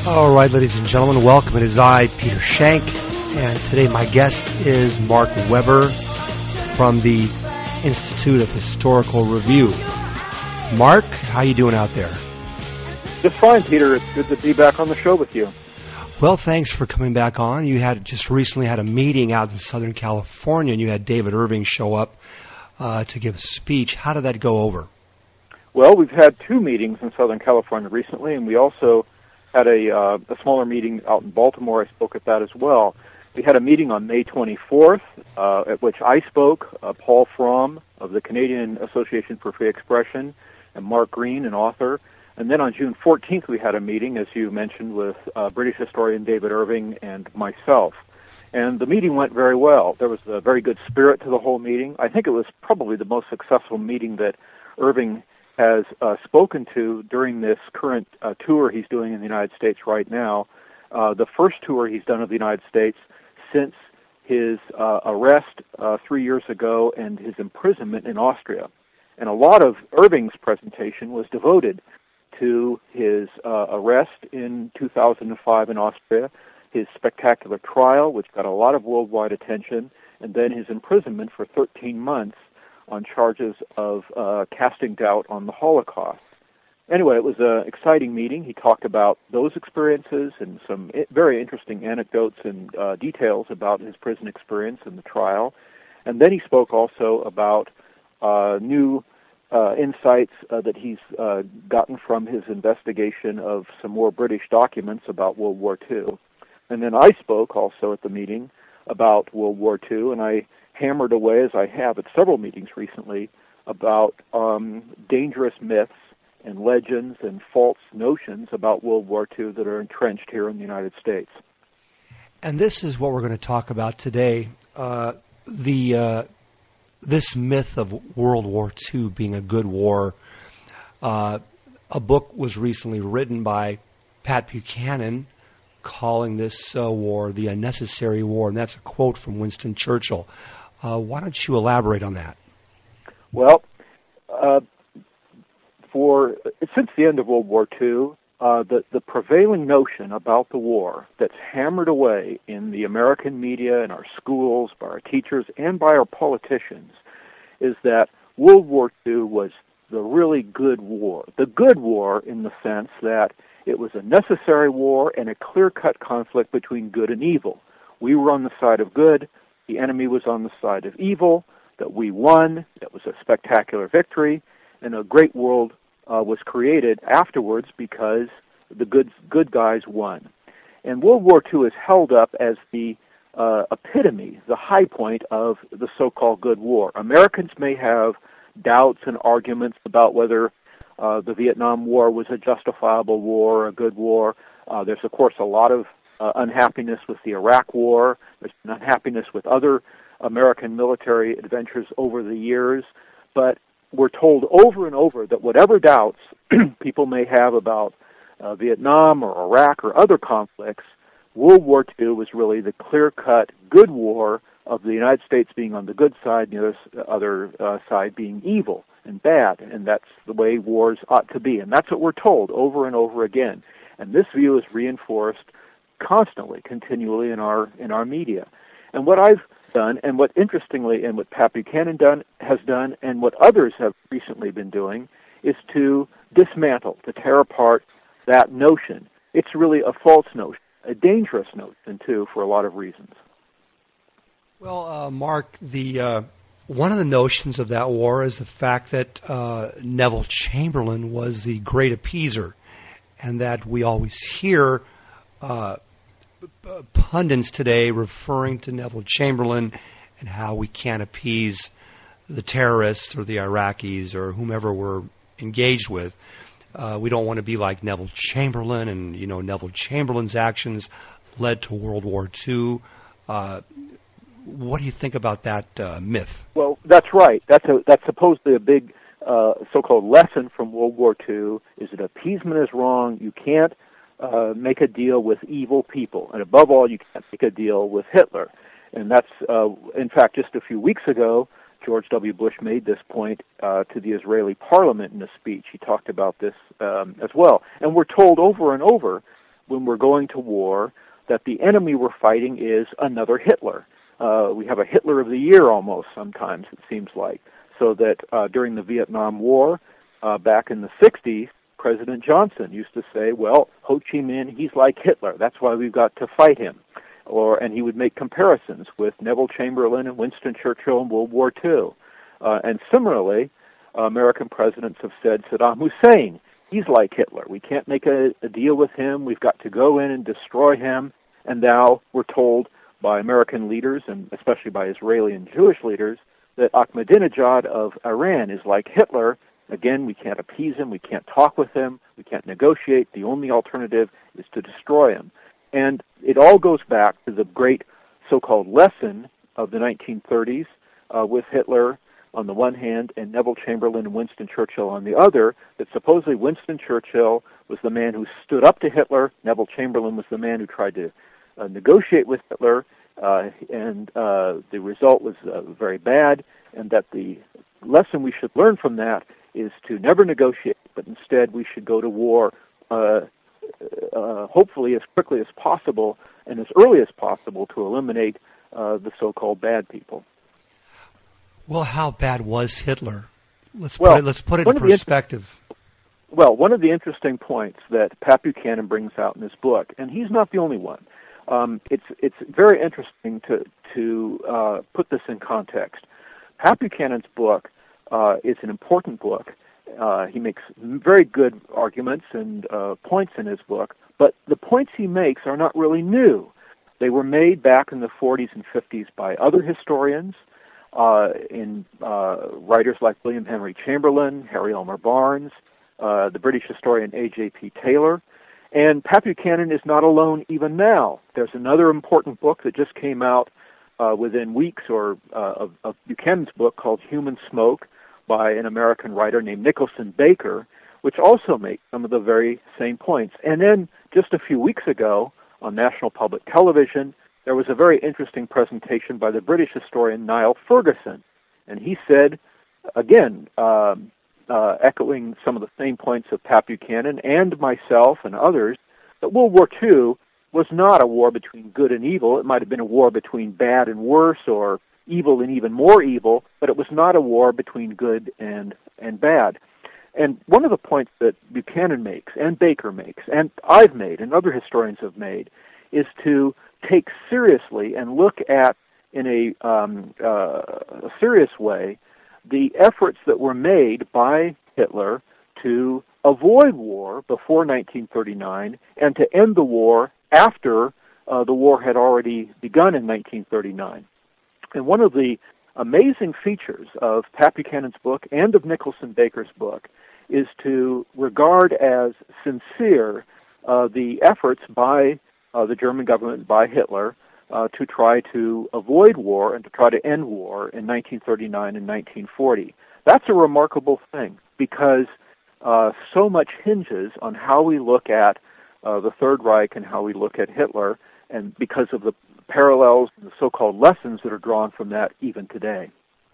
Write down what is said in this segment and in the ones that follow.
All right, ladies and gentlemen, welcome. It is I, Peter Shank, and today my guest is Mark Weber from the Institute of Historical Review. Mark, how you doing out there? Just fine, Peter. It's good to be back on the show with you. Well, thanks for coming back on. You had just recently had a meeting out in Southern California, and you had David Irving show up to give a speech. How did that go over? Well, we've had two meetings in Southern California recently, and we also had a smaller meeting out in Baltimore. I spoke at that as well. We had a meeting on May 24th, at which I spoke, Paul Fromm of the Canadian Association for Free Expression, and Mark Green, an author. And then on June 14th, we had a meeting, as you mentioned, with British historian David Irving and myself. And the meeting went very well. There was a very good spirit to the whole meeting. I think it was probably the most successful meeting that Irving has spoken to during this current tour he's doing in the United States right now. The first tour he's done of the United States since his arrest 3 years ago and his imprisonment in Austria. And a lot of Irving's presentation was devoted to his arrest in 2005 in Austria, his spectacular trial, which got a lot of worldwide attention, and then his imprisonment for 13 months on charges of casting doubt on the Holocaust. Anyway, it was an exciting meeting. He talked about those experiences and some very interesting anecdotes and details about his prison experience and the trial. And then he spoke also about new insights that he's gotten from his investigation of some more British documents about World War II. And then I spoke also at the meeting about World War II, and I hammered away, as I have at several meetings recently, about dangerous myths and legends and false notions about World War II that are entrenched here in the United States. And this is what we're going to talk about today. This myth of World War II being a good war. A book was recently written by Pat Buchanan calling this war the unnecessary war, and that's a quote from Winston Churchill. Why don't you elaborate on that? Well, since the end of World War II, the prevailing notion about the war that's hammered away in the American media, in our schools, by our teachers, and by our politicians is that World War II was the really good war. The good war in the sense that it was a necessary war and a clear-cut conflict between good and evil. We were on the side of good, the enemy was on the side of evil, that we won, that was a spectacular victory, and a great world was created afterwards because the good guys won. And World War II is held up as the epitome, the high point of the so-called good war. Americans may have doubts and arguments about whether the Vietnam War was a justifiable war or a good war. There's, of course, a lot of unhappiness with the Iraq War. There's unhappiness with other American military adventures over the years. But we're told over and over that whatever doubts people may have about Vietnam or Iraq or other conflicts, World War II was really the clear-cut good war of the United States being on the good side and the other side being evil and bad, and that's the way wars ought to be. And that's what we're told over and over again. And this view is reinforced constantly, continually in our media. And what I've done, and what interestingly, and what Pat Buchanan has done, and what others have recently been doing, is to dismantle, to tear apart that notion. It's really a false notion, a dangerous notion, too, for a lot of reasons. Well, Mark, one of the notions of that war is the fact that Neville Chamberlain was the great appeaser, and that we always hear pundits today referring to Neville Chamberlain and how we can't appease the terrorists or the Iraqis or whomever we're engaged with. We don't want to be like Neville Chamberlain, and Neville Chamberlain's actions led to World War II. What do you think about that myth? Well, that's right. That's supposedly a big so-called lesson from World War II, is that appeasement is wrong. You can't make a deal with evil people. And above all, you can't make a deal with Hitler. And that's, in fact, just a few weeks ago, George W. Bush made this point to the Israeli parliament in a speech. He talked about this as well. And we're told over and over when we're going to war that the enemy we're fighting is another Hitler. We have a Hitler of the year almost sometimes, it seems like. So that during the Vietnam War, back in the 60s, President Johnson used to say, well, Ho Chi Minh, he's like Hitler. That's why we've got to fight him. And he would make comparisons with Neville Chamberlain and Winston Churchill in World War II. And similarly, American presidents have said Saddam Hussein, he's like Hitler. We can't make a deal with him. We've got to go in and destroy him. And now we're told by American leaders, and especially by Israeli and Jewish leaders, that Ahmadinejad of Iran is like Hitler. Again, we can't appease him. We can't talk with him. We can't negotiate. The only alternative is to destroy him. And it all goes back to the great so-called lesson of the 1930s with Hitler on the one hand and Neville Chamberlain and Winston Churchill on the other, that supposedly Winston Churchill was the man who stood up to Hitler, Neville Chamberlain was the man who tried to negotiate with Hitler, and the result was very bad, and that the lesson we should learn from that is to never negotiate, but instead we should go to war hopefully as quickly as possible and as early as possible to eliminate the so-called bad people. Well, how bad was Hitler? Let's put it in perspective. One of the interesting points that Pat Buchanan brings out in his book, and he's not the only one, it's very interesting to put this in context. Pat Buchanan's book is an important book. He makes very good arguments and points in his book, but the points he makes are not really new. They were made back in the 40s and 50s by other historians, in writers like William Henry Chamberlain, Harry Elmer Barnes, the British historian A.J.P. Taylor. And Pat Buchanan is not alone even now. There's another important book that just came out within weeks of Buchanan's book called Human Smoke by an American writer named Nicholson Baker, which also makes some of the very same points. And then just a few weeks ago on National Public Television, there was a very interesting presentation by the British historian Niall Ferguson. And he said, again, echoing some of the same points of Pat Buchanan and myself and others, that World War II was not a war between good and evil. It might have been a war between bad and worse, or evil and even more evil, but it was not a war between good and bad. And one of the points that Buchanan makes, and Baker makes, and I've made, and other historians have made, is to take seriously and look at, in a serious way, the efforts that were made by Hitler to avoid war before 1939 and to end the war after the war had already begun in 1939. And one of the amazing features of Pat Buchanan's book and of Nicholson Baker's book is to regard as sincere the efforts by the German government, by Hitler, to try to avoid war and to try to end war in 1939 and 1940. That's a remarkable thing because so much hinges on how we look at the Third Reich and how we look at Hitler, and because of the parallels and the so-called lessons that are drawn from that even today.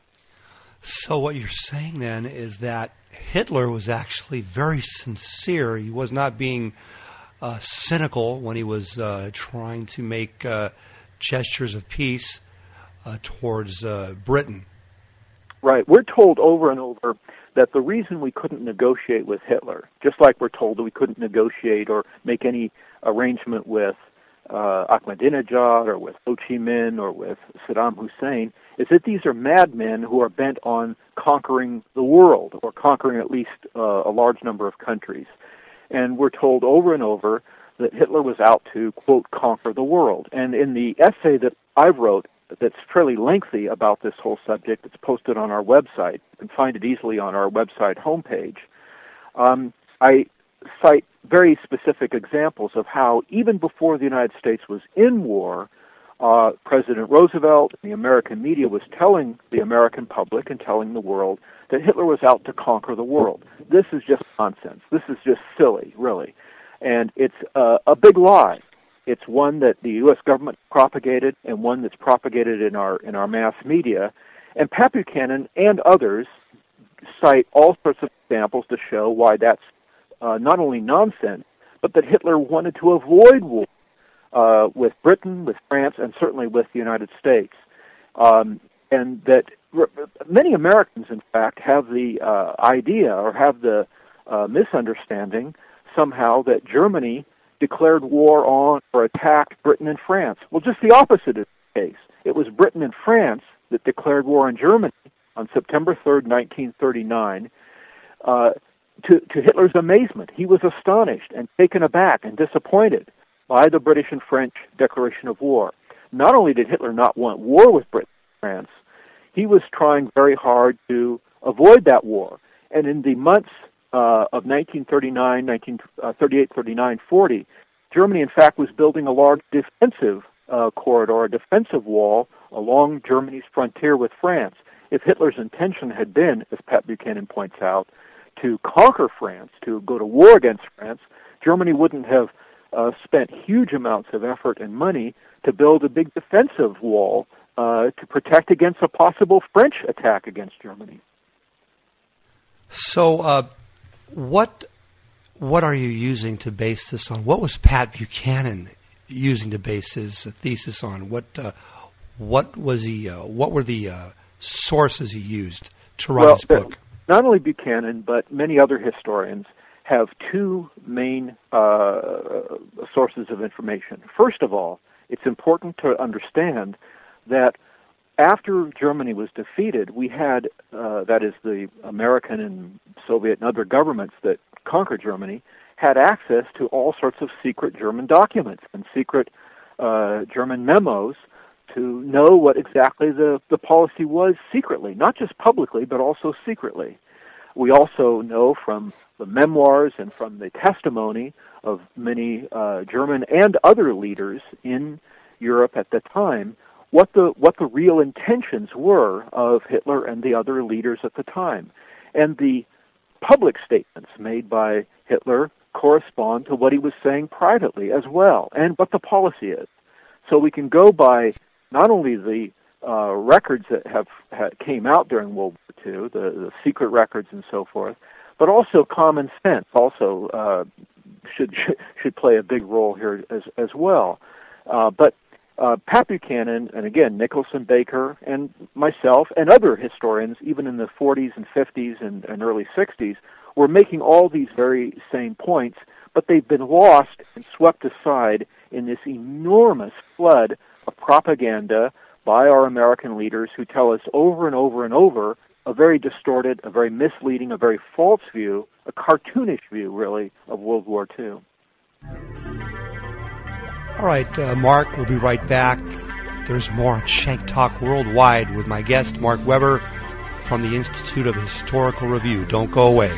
So what you're saying then is that Hitler was actually very sincere. He was not being cynical when he was trying to make gestures of peace towards Britain. Right. We're told over and over that the reason we couldn't negotiate with Hitler, just like we're told that we couldn't negotiate or make any arrangement with Ahmadinejad or with Ho Chi Minh or with Saddam Hussein, is that these are madmen who are bent on conquering the world, or conquering at least a large number of countries. And we're told over and over that Hitler was out to, quote, conquer the world. And in the essay that I wrote that's fairly lengthy about this whole subject, it's posted on our website. You can find it easily on our website homepage. I cite very specific examples of how, even before the United States was in war, President Roosevelt and the American media was telling the American public and telling the world that Hitler was out to conquer the world. This is just nonsense. This is just silly, really. And it's a big lie. It's one that the U.S. government propagated and one that's propagated in our mass media. And Pat Buchanan and others cite all sorts of examples to show why that's not only nonsense, but that Hitler wanted to avoid war with Britain, with France, and certainly with the United States. And that many Americans, in fact, have the idea or have the misunderstanding somehow that Germany declared war on or attacked Britain and France. Well, just the opposite is the case. It was Britain and France that declared war on Germany on September 3rd, 1939. To Hitler's amazement, he was astonished and taken aback and disappointed by the British and French declaration of war. Not only did Hitler not want war with Britain and France, he was trying very hard to avoid that war. And in the months of 1939, 1938, 39, 40, Germany, in fact, was building a large defensive corridor, a defensive wall along Germany's frontier with France. If Hitler's intention had been, as Pat Buchanan points out, to conquer France, to go to war against France, Germany wouldn't have spent huge amounts of effort and money to build a big defensive wall to protect against a possible French attack against Germany. So, what are you using to base this on? What was Pat Buchanan using to base his thesis on? What was he? What were the sources he used to write his book? Not only Buchanan, but many other historians have two main sources of information. First of all, it's important to understand that after Germany was defeated, we had, that is, the American and Soviet and other governments that conquered Germany, had access to all sorts of secret German documents and secret German memos to know what exactly the policy was secretly, not just publicly, but also secretly. We also know from the memoirs and from the testimony of many German and other leaders in Europe at the time what the real intentions were of Hitler and the other leaders at the time. And the public statements made by Hitler correspond to what he was saying privately as well, and what the policy is. So we can go by not only the records that came out during World War II, the secret records and so forth, but also common sense also should play a big role here as well. But Pat Buchanan, and again, Nicholson Baker, and myself, and other historians, even in the 40s and 50s and early 60s, were making all these very same points, but they've been lost and swept aside in this enormous flood of propaganda by our American leaders who tell us over and over and over a very distorted, a very misleading, a very false view, a cartoonish view, really, of World War II. All right, Mark, we'll be right back. There's more on Shank Talk Worldwide with my guest, Mark Weber, from the Institute of Historical Review. Don't go away.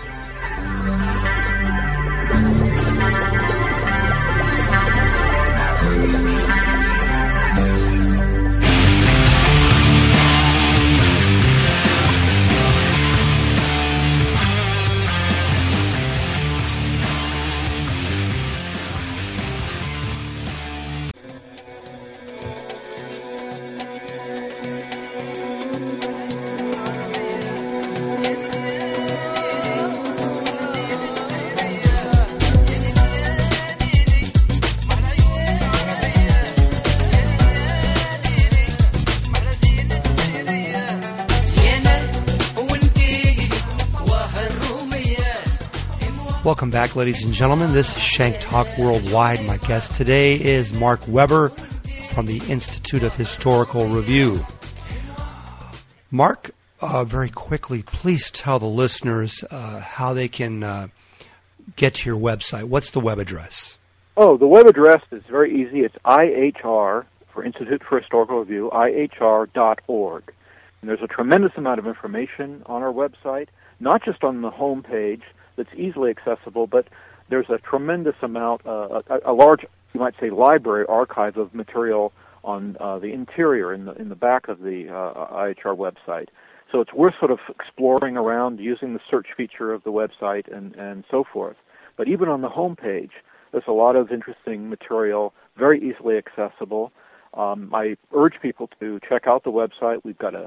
Welcome back, ladies and gentlemen. This is Shank Talk Worldwide. My guest today is Mark Weber from the Institute of Historical Review. Mark, very quickly, please tell the listeners how they can get to your website. What's the web address? Oh, the web address is very easy. It's IHR, for Institute for Historical Review, IHR.org. And there's a tremendous amount of information on our website, not just on the home page, that's easily accessible, but there's a tremendous amount, a large, you might say, library archive of material on the interior, in the back of the IHR website. So it's worth sort of exploring around, using the search feature of the website and so forth. But even on the home page, there's a lot of interesting material, very easily accessible. I urge people to check out the website. We've got a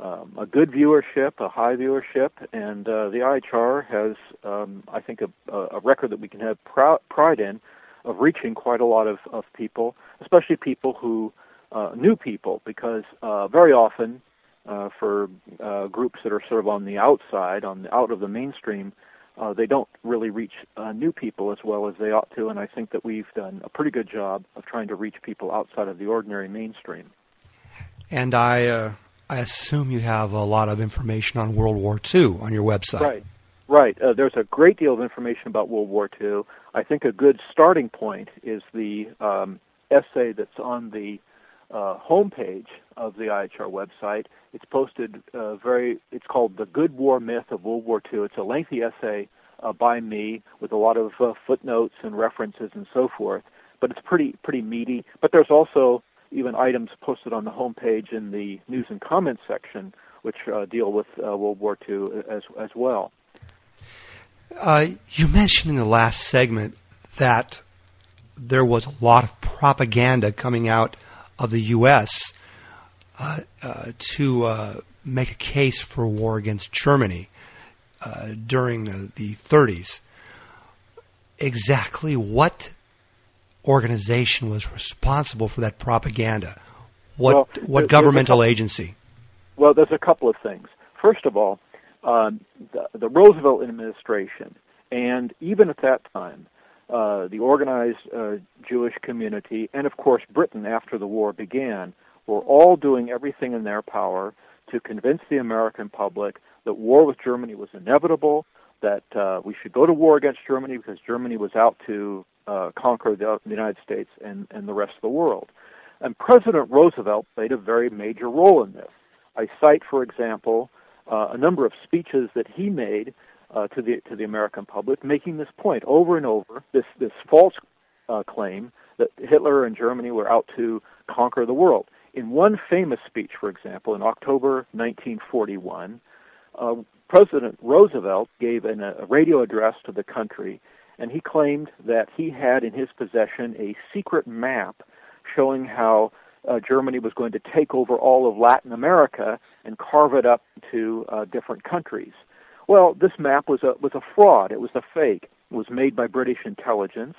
a good viewership, a high viewership, and the IHR has, I think, a record that we can have pride in of reaching quite a lot of people, especially people who, new people, because very often for groups that are sort of on the outside, out of the mainstream, they don't really reach new people as well as they ought to, and I think that we've done a pretty good job of trying to reach people outside of the ordinary mainstream. And I assume you have a lot of information on World War II on your website. Right. There's a great deal of information about World War II. I think a good starting point is the essay that's on the homepage of the IHR website. It's posted it's called The Good War Myth of World War II. It's a lengthy essay by me with a lot of footnotes and references and so forth, but it's pretty meaty. But there's also even items posted on the homepage in the news and comments section which deal with World War II as well. You mentioned in the last segment that there was a lot of propaganda coming out of the U.S. To make a case for war against Germany during the 30s. Exactly what organization was responsible for that propaganda? What governmental agency? Well, there's a couple of things. First of all, the Roosevelt administration, and even at that time, the organized Jewish community, and of course Britain after the war began, were all doing everything in their power to convince the American public that war with Germany was inevitable, that we should go to war against Germany because Germany was out to conquer the United States and the rest of the world. And President Roosevelt played a very major role in this. I cite, for example, a number of speeches that he made to the American public, making this point over and over, this false claim that Hitler and Germany were out to conquer the world. In one famous speech, for example, in October 1941, President Roosevelt gave a radio address to the country, and he claimed that he had in his possession a secret map showing how Germany was going to take over all of Latin America and carve it up into different countries. Well, this map was a fraud. It was a fake. It was made by British intelligence.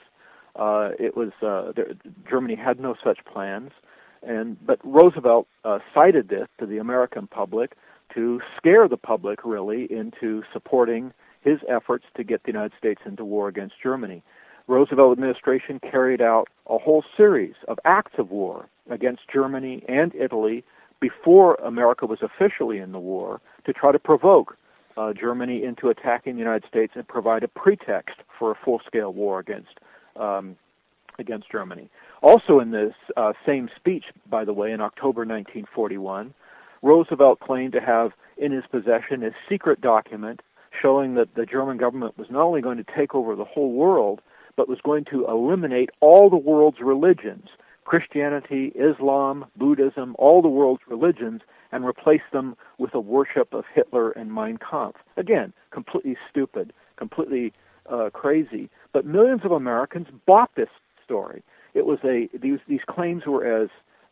Germany had no such plans, but Roosevelt cited this to the American public to scare the public really into supporting his efforts to get the United States into war against Germany. Roosevelt administration carried out a whole series of acts of war against Germany and Italy before America was officially in the war to try to provoke Germany into attacking the United States and provide a pretext for a full-scale war against Germany. Also in this same speech, by the way, in October 1941, Roosevelt claimed to have in his possession a secret document showing that the German government was not only going to take over the whole world, but was going to eliminate all the world's religions, Christianity, Islam, Buddhism, all the world's religions, and replace them with a worship of Hitler and Mein Kampf. Again, completely stupid, completely crazy. But millions of Americans bought this story. It was these claims were as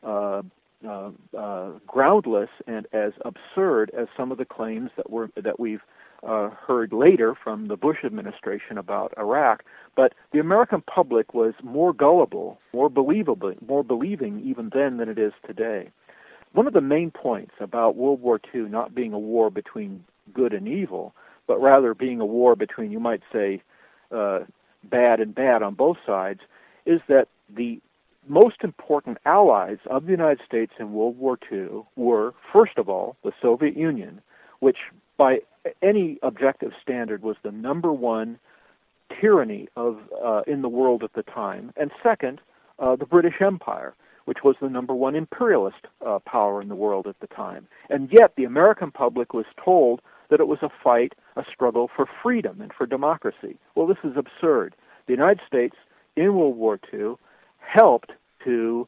groundless and as absurd as some of the claims that we've heard later from the Bush administration about Iraq. But the American public was more gullible, more believing even then than it is today. One of the main points about World War II not being a war between good and evil, but rather being a war between, you might say, bad and bad on both sides, is that the most important allies of the United States in World War II were, first of all, the Soviet Union, which by any objective standard was the number one tyranny in the world at the time, and second, the British Empire, which was the number one imperialist power in the world at the time. And yet the American public was told that it was a fight, a struggle for freedom and for democracy. Well, this is absurd. The United States in World War II helped to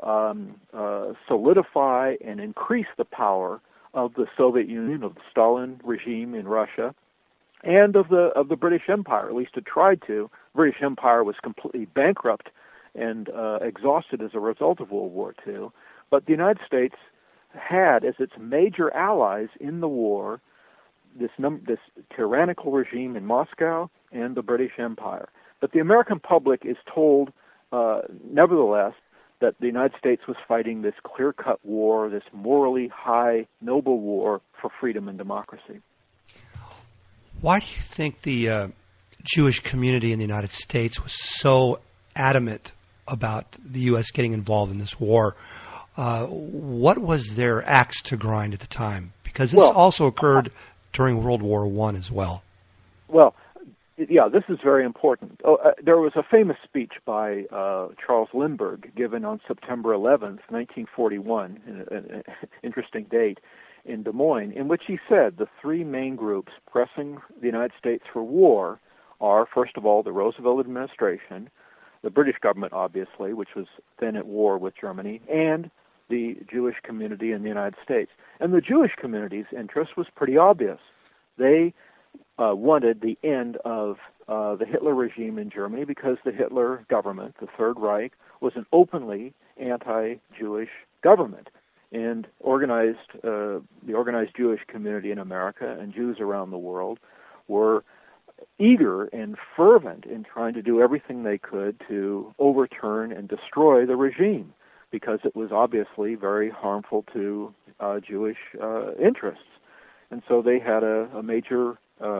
solidify and increase the power of the Soviet Union, of the Stalin regime in Russia, and of the British Empire. At least it tried to. The British Empire was completely bankrupt and exhausted as a result of World War II. But the United States had as its major allies in the war this tyrannical regime in Moscow and the British Empire. But the American public is told, nevertheless, that the United States was fighting this clear-cut war, this morally high, noble war for freedom and democracy. Why do you think the Jewish community in the United States was so adamant about the U.S. getting involved in this war? What was their axe to grind at the time? Because this also occurred during World War I as well. Well, yeah, this is very important. There was a famous speech by Charles Lindbergh given on September 11th, 1941, an interesting date, in Des Moines, in which he said the three main groups pressing the United States for war are, first of all, the Roosevelt administration, the British government, obviously, which was then at war with Germany, and the Jewish community in the United States. And the Jewish community's interest was pretty obvious. They wanted the end of the Hitler regime in Germany because the Hitler government, the Third Reich, was an openly anti-Jewish government. And the organized Jewish community in America and Jews around the world were eager and fervent in trying to do everything they could to overturn and destroy the regime, because it was obviously very harmful to Jewish interests. And so they had a major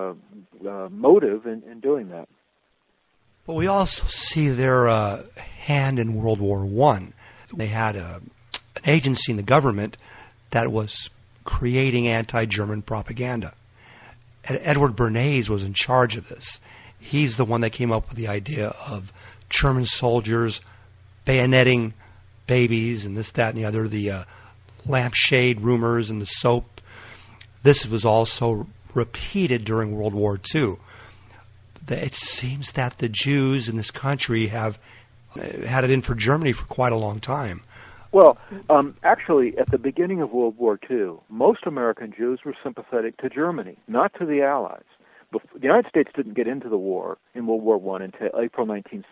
motive in doing that. But we also see their hand in World War I. They had an agency in the government that was creating anti-German propaganda. Edward Bernays was in charge of this. He's the one that came up with the idea of German soldiers bayoneting babies and this, that, and the other, the lampshade rumors and the soap. This was also repeated during World War II. It seems that the Jews in this country have had it in for Germany for quite a long time. Well, actually, at the beginning of World War II, most American Jews were sympathetic to Germany, not to the Allies. The United States didn't get into the war in World War I until April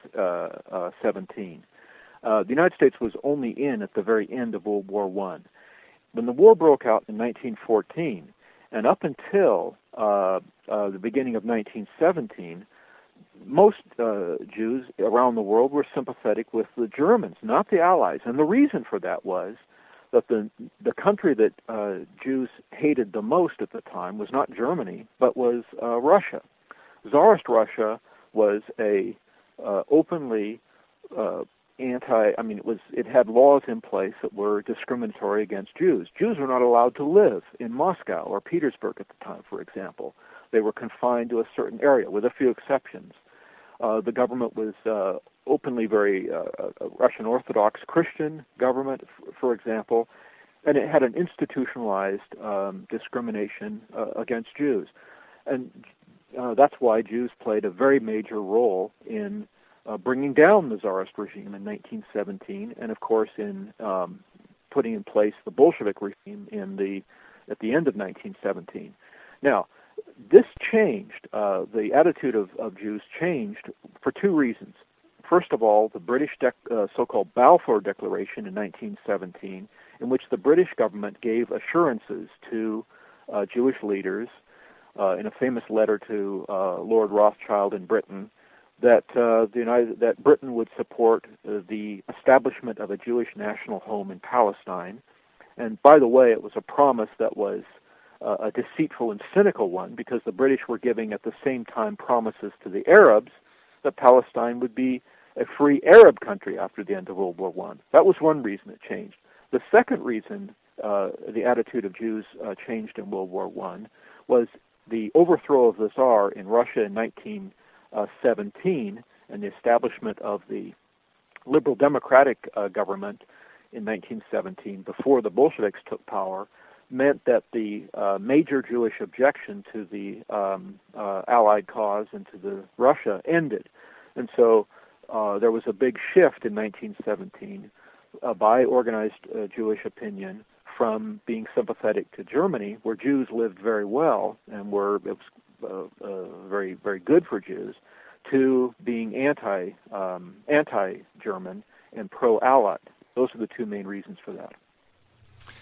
1917. The United States was only in at the very end of World War I. When the war broke out in 1914, and up until the beginning of 1917, most Jews around the world were sympathetic with the Germans, not the Allies. And the reason for that was that the country that Jews hated the most at the time was not Germany, but was Russia. Tsarist Russia was a openly it had laws in place that were discriminatory against Jews. Jews were not allowed to live in Moscow or Petersburg at the time, for example. They were confined to a certain area, with a few exceptions. The government was openly very Russian Orthodox Christian government, for example, and it had an institutionalized discrimination against Jews. And that's why Jews played a very major role in bringing down the Tsarist regime in 1917, and of course in putting in place the Bolshevik regime at the end of 1917. Now, this changed. The attitude of Jews changed for two reasons. First of all, the British so-called Balfour Declaration in 1917, in which the British government gave assurances to Jewish leaders in a famous letter to Lord Rothschild in Britain that that Britain would support the establishment of a Jewish national home in Palestine. And by the way, it was a promise that was a deceitful and cynical one, because the British were giving at the same time promises to the Arabs that Palestine would be a free Arab country after the end of World War I. That was one reason it changed. The second reason the attitude of Jews changed in World War I was the overthrow of the Tsar in Russia in 1917 and the establishment of the liberal democratic government in 1917 before the Bolsheviks took power meant that the major Jewish objection to the Allied cause and to the Russia ended. And so there was a big shift in 1917 by organized Jewish opinion from being sympathetic to Germany, where Jews lived very well and it was very, very good for Jews, to being anti-German and pro-Allied. Those are the two main reasons for that.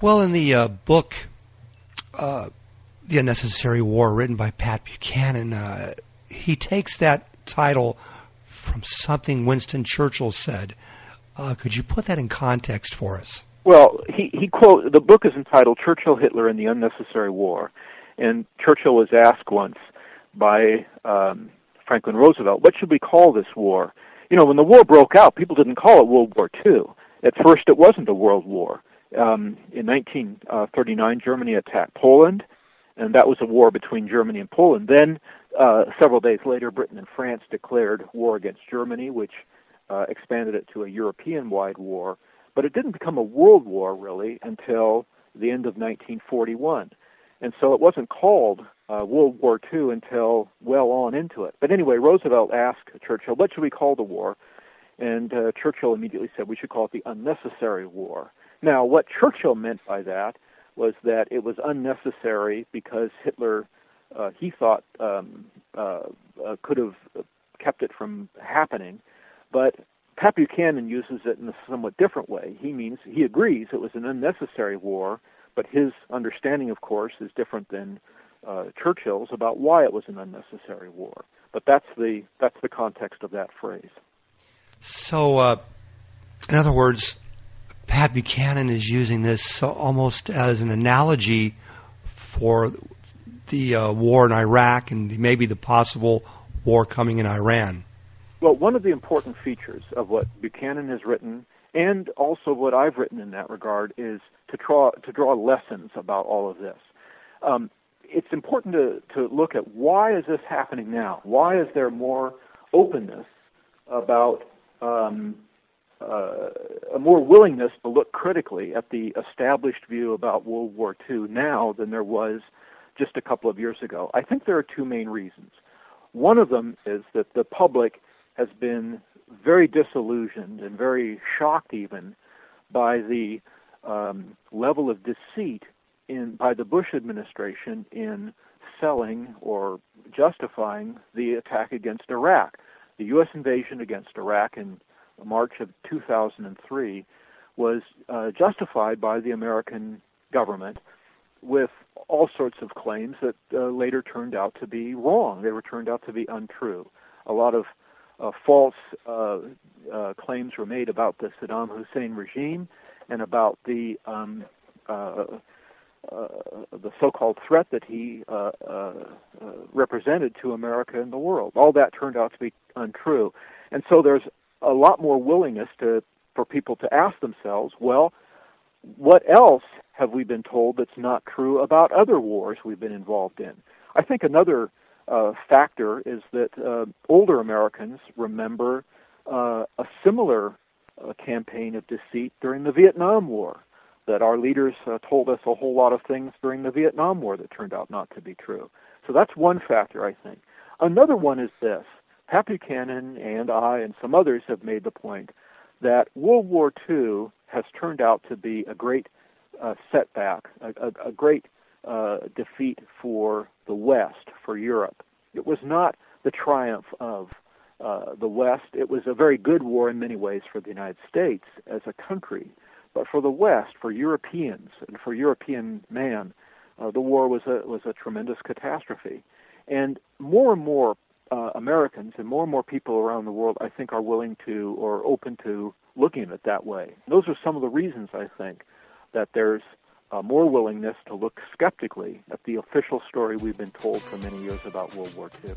Well, in the book, The Unnecessary War, written by Pat Buchanan, he takes that title from something Winston Churchill said. Could you put that in context for us? Well, the book is entitled Churchill, Hitler, and the Unnecessary War. And Churchill was asked once by Franklin Roosevelt, what should we call this war? You know, when the war broke out, people didn't call it World War II. At first, it wasn't a world war. In 1939, Germany attacked Poland, and that was a war between Germany and Poland. Then, several days later, Britain and France declared war against Germany, which expanded it to a European-wide war. But it didn't become a world war, really, until the end of 1941. And so it wasn't called World War II until well on into it. But anyway, Roosevelt asked Churchill, what should we call the war? And Churchill immediately said we should call it the unnecessary war. Now, what Churchill meant by that was that it was unnecessary because Hitler, he thought, could have kept it from happening. But Pat Buchanan uses it in a somewhat different way. He agrees it was an unnecessary war, but his understanding, of course, is different than Churchill's about why it was an unnecessary war. But that's the context of that phrase. So, in other words, Pat Buchanan is using this almost as an analogy for the war in Iraq and maybe the possible war coming in Iran. Well, one of the important features of what Buchanan has written, and also what I've written in that regard, is to draw lessons about all of this. It's important to look at why is this happening now? Why is there more openness about a more willingness to look critically at the established view about World War II now than there was just a couple of years ago? I think there are two main reasons. One of them is that the public has been very disillusioned and very shocked even by the level of deceit by the Bush administration in selling or justifying the attack against Iraq. The U.S. invasion against Iraq in March of 2003 was justified by the American government with all sorts of claims that later turned out to be wrong. They were turned out to be untrue. A lot of false claims were made about the Saddam Hussein regime and about the so-called threat that he represented to America and the world. All that turned out to be untrue. And so there's a lot more willingness for people to ask themselves, well, what else have we been told that's not true about other wars we've been involved in? I think another factor is that older Americans remember a similar campaign of deceit during the Vietnam War, that our leaders told us a whole lot of things during the Vietnam War that turned out not to be true. So that's one factor, I think. Another one is this. Pat Buchanan and I and some others have made the point that World War II has turned out to be a great setback, a great defeat for the West, for Europe. It was not the triumph of the West. It was a very good war in many ways for the United States as a country. But for the West, for Europeans, and for European man, the war was a tremendous catastrophe. And more Americans and more people around the world, I think, are willing to or open to looking at it that way. Those are some of the reasons, I think, that there's more willingness to look skeptically at the official story we've been told for many years about World War II.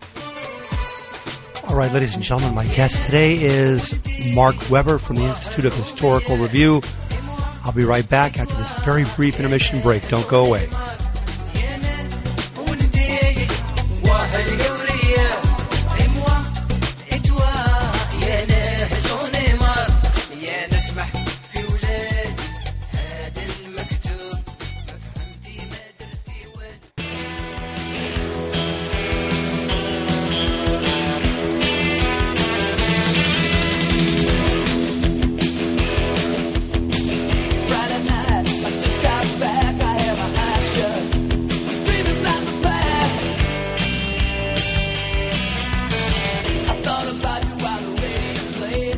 All right, ladies and gentlemen, my guest today is Mark Weber from the Institute of Historical Review. I'll be right back after this very brief intermission break. Don't go away.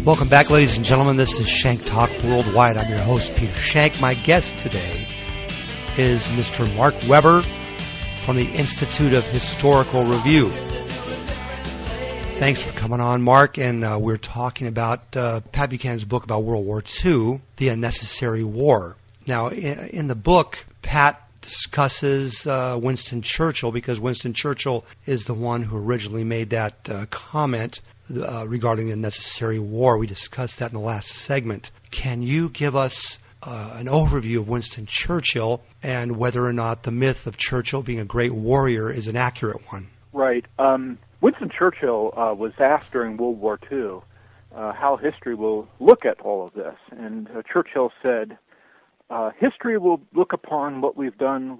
Welcome back, ladies and gentlemen. This is Shank Talk Worldwide. I'm your host, Peter Shank. My guest today is Mr. Mark Weber from the Institute of Historical Review. Thanks for coming on, Mark. And we're talking about Pat Buchanan's book about World War II, The Unnecessary War. Now, in the book, Pat discusses Winston Churchill, because Winston Churchill is the one who originally made that comment regarding the unnecessary war. We discussed that in the last segment. Can you give us an overview of Winston Churchill and whether or not the myth of Churchill being a great warrior is an accurate one? Right. Winston Churchill was asked during World War II how history will look at all of this, and Churchill said, "History will look upon what we've done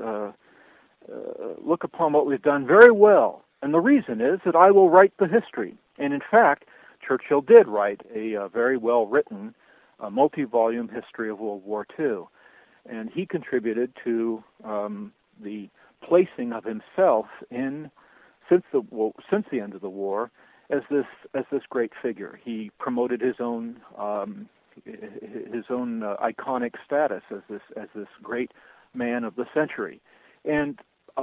very well, and the reason is that I will write the history." And in fact, Churchill did write a very well-written, multi-volume history of World War II, and he contributed to the placing of himself in since the end of the war as this great figure. He promoted his own iconic status as this great man of the century, and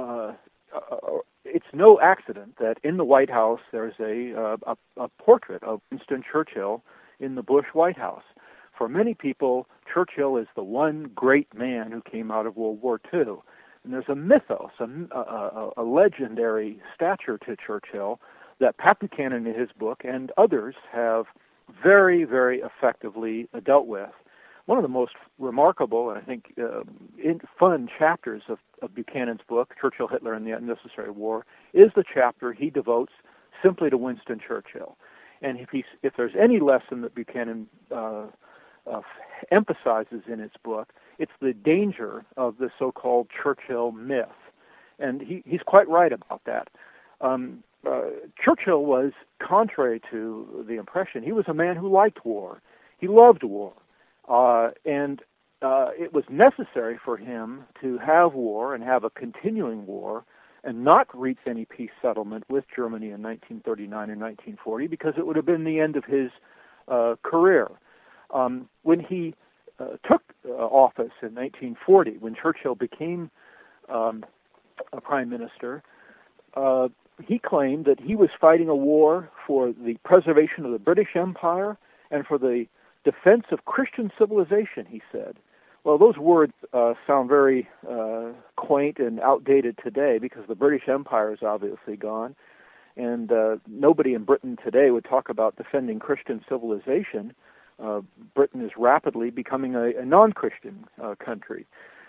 it's no accident that in the White House there's a portrait of Winston Churchill in the Bush White House. For many people, Churchill is the one great man who came out of World War II. And there's a mythos, a legendary stature to Churchill that Pat Buchanan in his book and others have very, very effectively dealt with. One of the most remarkable and I think fun chapters of Buchanan's book, Churchill, Hitler, and the Unnecessary War, is the chapter he devotes simply to Winston Churchill. And if there's any lesson that Buchanan emphasizes in his book, it's the danger of the so-called Churchill myth. And he's quite right about that. Churchill was, contrary to the impression, he was a man who liked war. He loved war. And it was necessary for him to have war and have a continuing war and not reach any peace settlement with Germany in 1939 and 1940, because it would have been the end of his career. When he took office in 1940, when Churchill became a prime minister, he claimed that he was fighting a war for the preservation of the British Empire and for the defense of Christian civilization, he said. Well, those words sound very quaint and outdated today, because the British Empire is obviously gone, and nobody in Britain today would talk about defending Christian civilization. Britain is rapidly becoming a non-Christian country.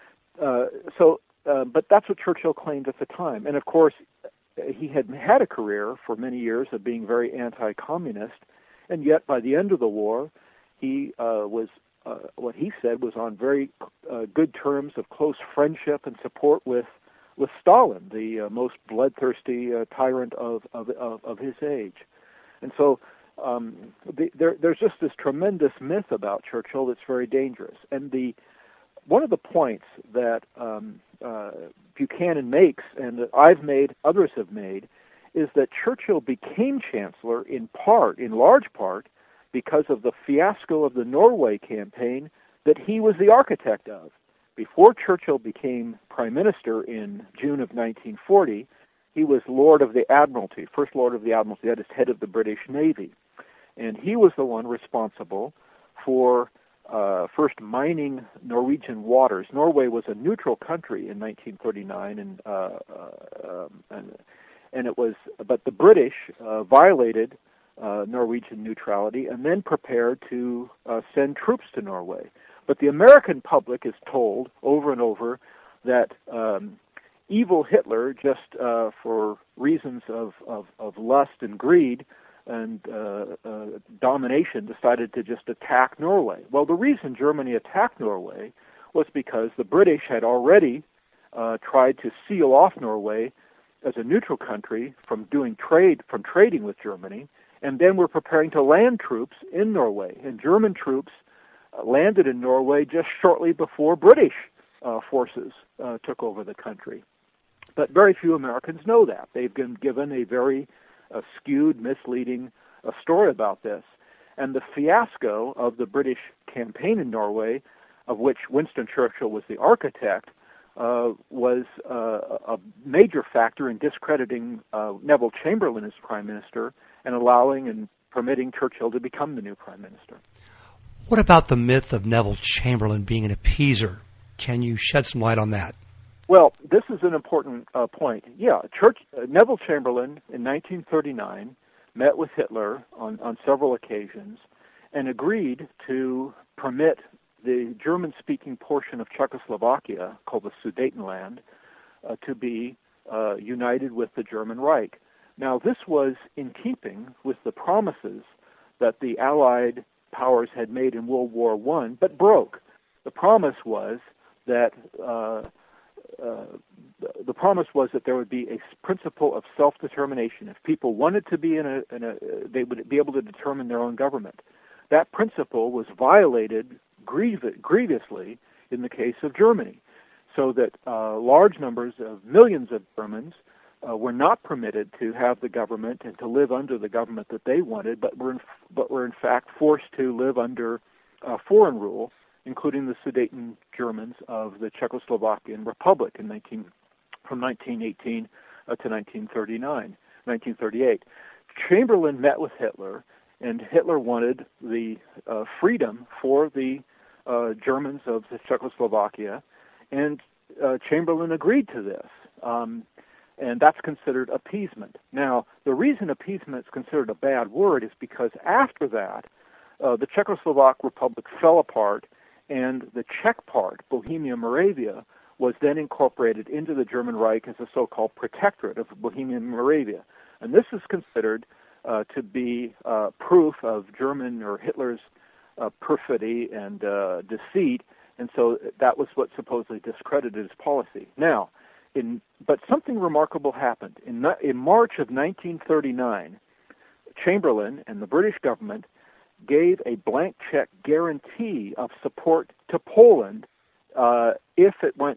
But that's what Churchill claimed at the time. And of course, he had a career for many years of being very anti-communist, and yet by the end of the war, he was, what he said, was on very good terms of close friendship and support with Stalin, the most bloodthirsty tyrant of his age. And so there's just this tremendous myth about Churchill that's very dangerous. And one of the points that Buchanan makes, and that I've made, others have made, is that Churchill became chancellor in large part, because of the fiasco of the Norway campaign that he was the architect of. Before Churchill became prime minister in June of 1940, he was Lord of the Admiralty, First Lord of the Admiralty, that is, head of the British Navy. And he was the one responsible for first mining Norwegian waters. Norway was a neutral country in 1939, but the British violated Norwegian neutrality and then prepared to send troops to Norway. But the American public is told over and over that evil Hitler, just for reasons of lust and greed and domination, decided to just attack Norway. Well, the reason Germany attacked Norway was because the British had already tried to seal off Norway as a neutral country from trading with Germany, and then were preparing to land troops in Norway. And German troops landed in Norway just shortly before British forces took over the country. But very few Americans know that. They've been given a very skewed, misleading story about this. And the fiasco of the British campaign in Norway, of which Winston Churchill was the architect, was a major factor in discrediting Neville Chamberlain as prime minister and allowing and permitting Churchill to become the new prime minister. What about the myth of Neville Chamberlain being an appeaser? Can you shed some light on that? Well, this is an important point. Yeah, Neville Chamberlain in 1939 met with Hitler on several occasions and agreed to permit the German-speaking portion of Czechoslovakia, called the Sudetenland, to be united with the German Reich. Now, this was in keeping with the promises that the Allied powers had made in World War I, but broke. The promise was that there would be a principle of self-determination. If people wanted to be they would be able to determine their own government. That principle was violated grievously in the case of Germany, so that large numbers of millions of Germans were not permitted to have the government and to live under the government that they wanted, but were in fact forced to live under foreign rule, including the Sudeten Germans of the Czechoslovakian Republic from 1918 to 1938. Chamberlain met with Hitler, and Hitler wanted the freedom for the Germans of the Czechoslovakia, and Chamberlain agreed to this. And that's considered appeasement. Now, the reason appeasement is considered a bad word is because after that, the Czechoslovak Republic fell apart, and the Czech part, Bohemia-Moravia, was then incorporated into the German Reich as a so-called protectorate of Bohemia-Moravia. And this is considered to be proof of German or Hitler's perfidy and deceit, and so that was what supposedly discredited his policy. Now, but something remarkable happened. In March of 1939, Chamberlain and the British government gave a blank check guarantee of support to Poland if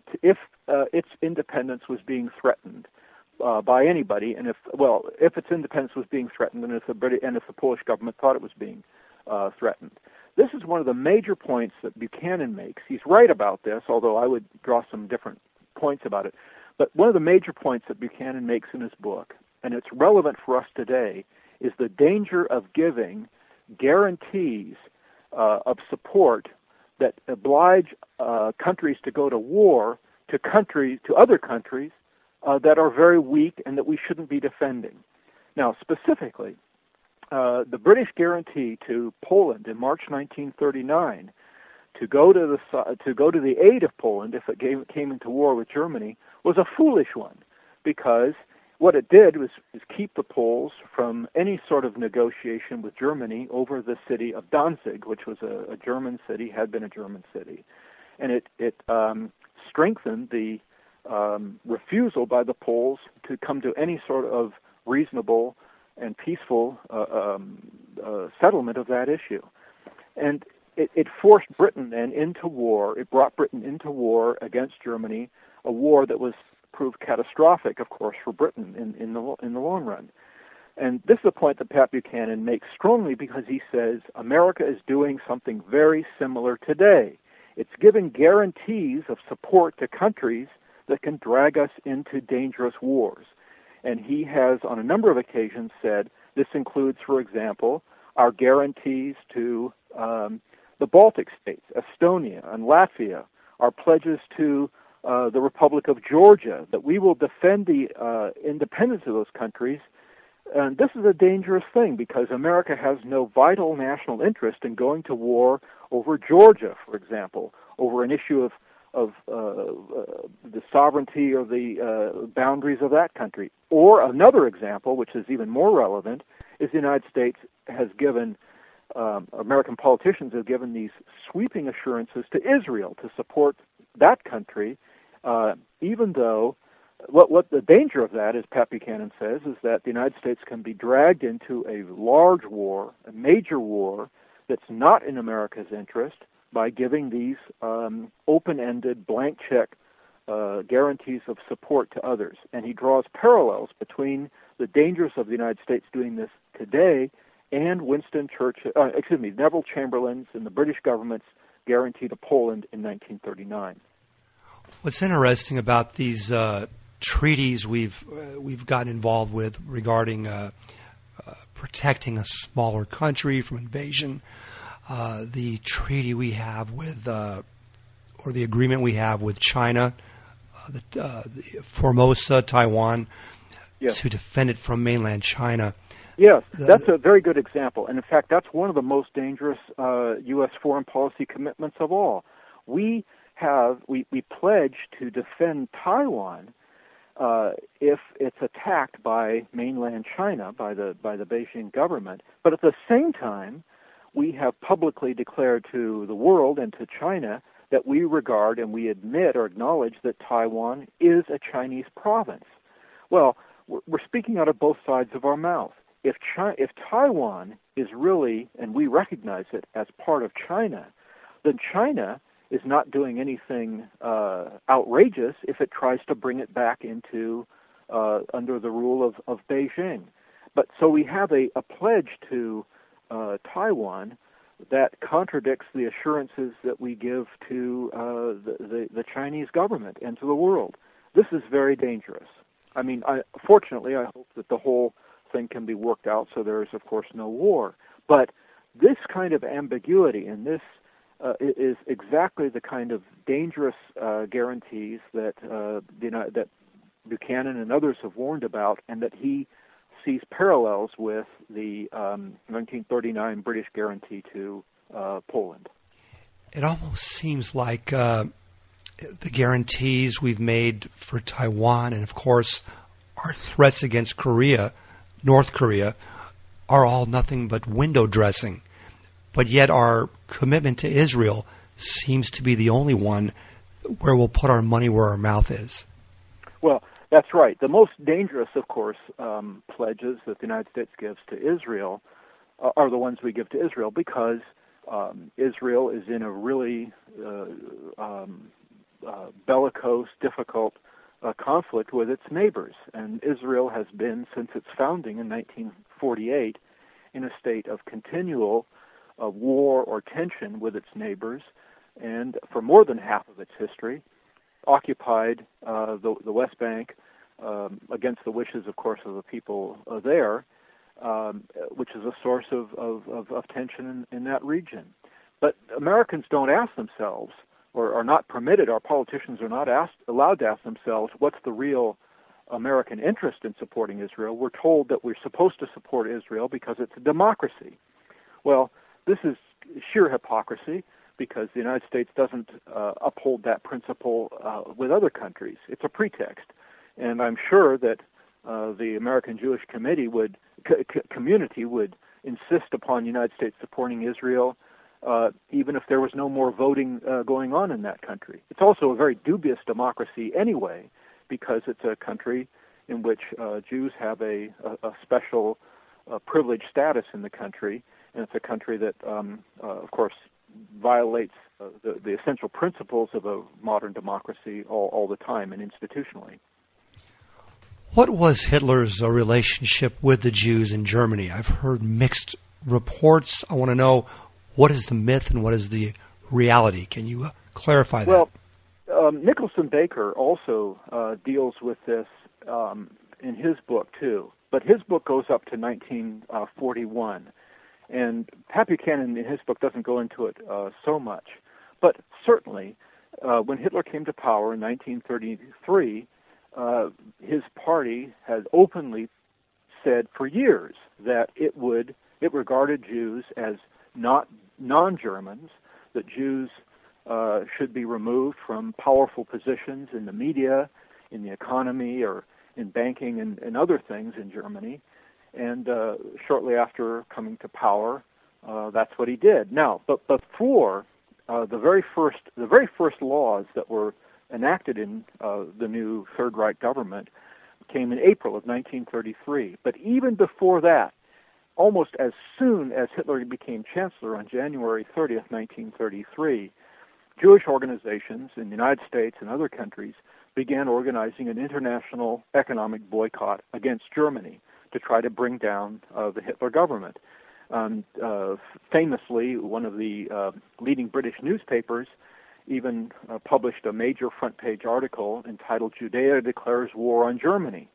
its independence was being threatened by anybody, and if its independence was being threatened, and if the Polish government thought it was being threatened. This is one of the major points that Buchanan makes. He's right about this, although I would draw some different points about it. But one of the major points that Buchanan makes in his book, and it's relevant for us today, is the danger of giving guarantees of support that oblige countries to go to war to other countries that are very weak and that we shouldn't be defending. Now, specifically, the British guarantee to Poland in March 1939 to go to the aid of Poland if it came into war with Germany was a foolish one, because what it did was keep the Poles from any sort of negotiation with Germany over the city of Danzig, which was a German city, had been a German city, and it strengthened the refusal by the Poles to come to any sort of reasonable and peaceful settlement of that issue. And it forced Britain then into war. It brought Britain into war against Germany, a war that was proved catastrophic, of course, for Britain in the long run. And this is a point that Pat Buchanan makes strongly, because he says America is doing something very similar today. It's giving guarantees of support to countries that can drag us into dangerous wars. And he has, on a number of occasions, said this includes, for example, our guarantees to the Baltic states, Estonia and Latvia, our pledges to the Republic of Georgia, that we will defend the independence of those countries. And this is a dangerous thing, because America has no vital national interest in going to war over Georgia, for example, over an issue of the sovereignty or the boundaries of that country. Or another example, which is even more relevant, is the United States has given, American politicians have given these sweeping assurances to Israel to support that country, even though what the danger of that, as Pat Buchanan says, is that the United States can be dragged into a large war, a major war, that's not in America's interest, by giving these open-ended, blank check guarantees of support to others. And he draws parallels between the dangers of the United States doing this today and Neville Chamberlain's and the British government's guarantee to Poland in 1939. What's interesting about these treaties we've gotten involved with regarding protecting a smaller country from invasion, the treaty we have with, or the agreement we have with China, the Formosa, Taiwan, yes, to defend it from mainland China. Yes, that's a very good example. And in fact, that's one of the most dangerous U.S. foreign policy commitments of all. We pledge to defend Taiwan if it's attacked by mainland China, by the Beijing government. But at the same time, we have publicly declared to the world and to China that we regard and we admit or acknowledge that Taiwan is a Chinese province. Well, we're speaking out of both sides of our mouth. If Taiwan is really, and we recognize it as part of China, then China is not doing anything outrageous if it tries to bring it back into under the rule of Beijing. But so we have a pledge to Taiwan that contradicts the assurances that we give to the Chinese government and to the world. This is very dangerous. I mean, fortunately, I hope that the whole thing can be worked out so there is, of course, no war. But this kind of ambiguity and this is exactly the kind of dangerous guarantees that that Buchanan and others have warned about, and that he sees parallels with the 1939 British guarantee to Poland. It almost seems like the guarantees we've made for Taiwan and, of course, our threats against Korea, North Korea, are all nothing but window dressing. But yet our commitment to Israel seems to be the only one where we'll put our money where our mouth is. Well, that's right. The most dangerous, of course, pledges that the United States gives to Israel are the ones we give to Israel because Israel is in a really bellicose, difficult conflict with its neighbors. And Israel has been, since its founding in 1948, in a state of continual war or tension with its neighbors, and for more than half of its history, occupied the West Bank against the wishes, of course, of the people there, which is a source of tension in that region. But Americans don't ask themselves, or are not permitted, our politicians are not allowed to ask themselves, what's the real American interest in supporting Israel? We're told that we're supposed to support Israel because it's a democracy. Well, this is sheer hypocrisy because the United States doesn't uphold that principle with other countries. It's a pretext. And I'm sure that the American Jewish Community would insist upon the United States supporting Israel even if there was no more voting going on in that country. It's also a very dubious democracy anyway because it's a country in which Jews have a special privileged status in the country, and it's a country that, of course, violates the essential principles of a modern democracy all the time and institutionally. What was Hitler's relationship with the Jews in Germany? I've heard mixed reports. I want to know, what is the myth and what is the reality? Can you clarify that? Well, Nicholson Baker also deals with this in his book, too. But his book goes up to 1941. And Pat Buchanan, in his book, doesn't go into it so much. But certainly, when Hitler came to power in 1933, his party has openly said for years that it regarded Jews as not non-Germans, that Jews should be removed from powerful positions in the media, in the economy, or in banking and other things in Germany. And shortly after coming to power, that's what he did. Now, but before the very first laws that were enacted in the new Third Reich government came in April of 1933. But even before that, almost as soon as Hitler became chancellor on January 30th, 1933, Jewish organizations in the United States and other countries began organizing an international economic boycott against Germany to try to bring down the Hitler government. Famously, one of the leading British newspapers even published a major front-page article entitled "Judea Declares War on Germany,"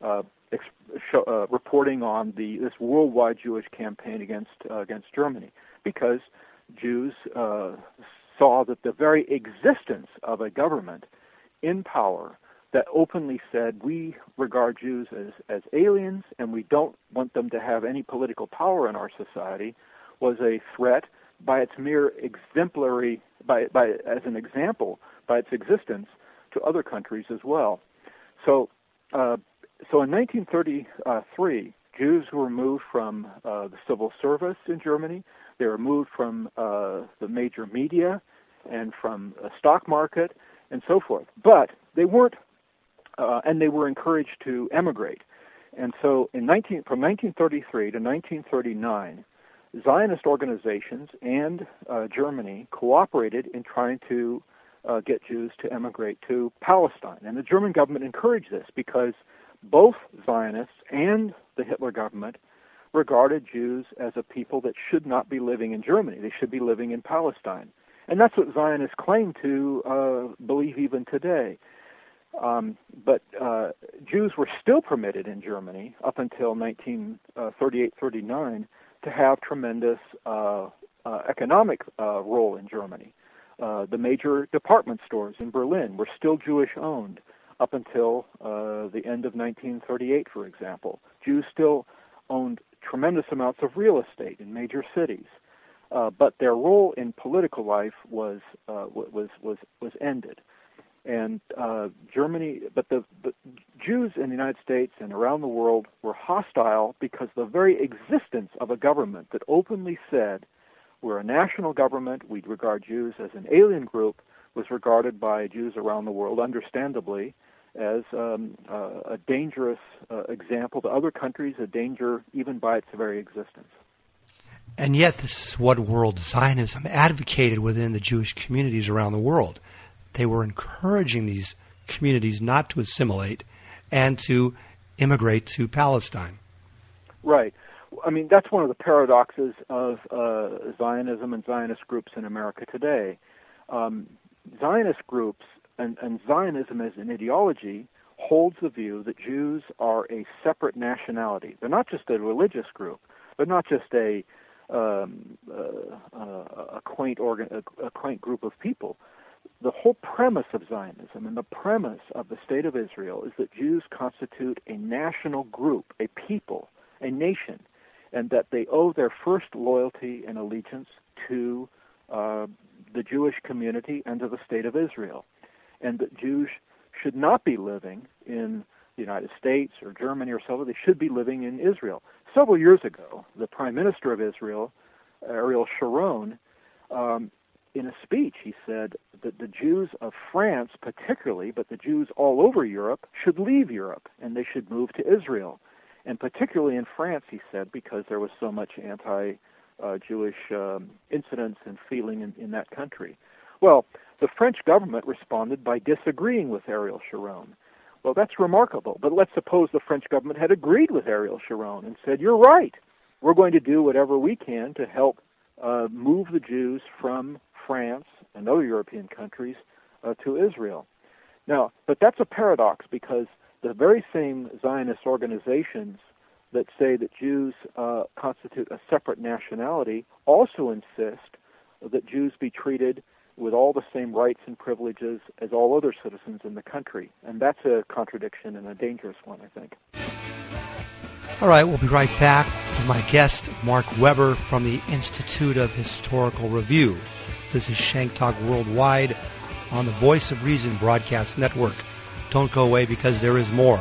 reporting on this worldwide Jewish campaign against Germany, because Jews saw that the very existence of a government in power that openly said, we regard Jews as aliens and we don't want them to have any political power in our society, was a threat by its mere exemplary, as an example, by its existence to other countries as well. So in 1933, Jews were removed from the civil service in Germany. They were removed from the major media and from the stock market and so forth. But they weren't, and they were encouraged to emigrate. And so from 1933 to 1939, Zionist organizations and Germany cooperated in trying to get Jews to emigrate to Palestine. And the German government encouraged this because both Zionists and the Hitler government regarded Jews as a people that should not be living in Germany. They should be living in Palestine. And that's what Zionists claim to believe even today. But Jews were still permitted in Germany up until 1938-39 to have tremendous economic role in Germany. The major department stores in Berlin were still Jewish-owned up until the end of 1938, for example. Jews still owned tremendous amounts of real estate in major cities, but their role in political life was ended. And Germany, but the Jews in the United States and around the world were hostile because the very existence of a government that openly said, we're a national government, we regard Jews as an alien group, was regarded by Jews around the world, understandably, as a dangerous example to other countries, a danger even by its very existence. And yet this is what World Zionism advocated within the Jewish communities around the world. They were encouraging these communities not to assimilate and to immigrate to Palestine. Right. I mean, that's one of the paradoxes of Zionism and Zionist groups in America today. Zionist groups and Zionism as an ideology holds the view that Jews are a separate nationality. They're not just a religious group. They're not just a quaint group of people. The whole premise of Zionism and the premise of the State of Israel is that Jews constitute a national group, a people, a nation, and that they owe their first loyalty and allegiance to the Jewish community and to the State of Israel, and that Jews should not be living in the United States or Germany or so. They should be living in Israel. Several years ago, the Prime Minister of Israel, Ariel Sharon, in a speech, he said that the Jews of France particularly, but the Jews all over Europe, should leave Europe and they should move to Israel. And particularly in France, he said, because there was so much anti-Jewish incidents and feeling in that country. Well, the French government responded by disagreeing with Ariel Sharon. Well, that's remarkable. But let's suppose the French government had agreed with Ariel Sharon and said, you're right. We're going to do whatever we can to help move the Jews from France and other European countries to Israel. Now, but that's a paradox because the very same Zionist organizations that say that Jews constitute a separate nationality also insist that Jews be treated with all the same rights and privileges as all other citizens in the country. And that's a contradiction and a dangerous one, I think. All right, we'll be right back with my guest, Mark Weber from the Institute of Historical Review. This is Shank Talk Worldwide on the Voice of Reason Broadcast Network. Don't go away because there is more.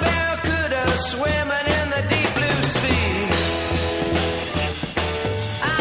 Swimming in the deep blue sea,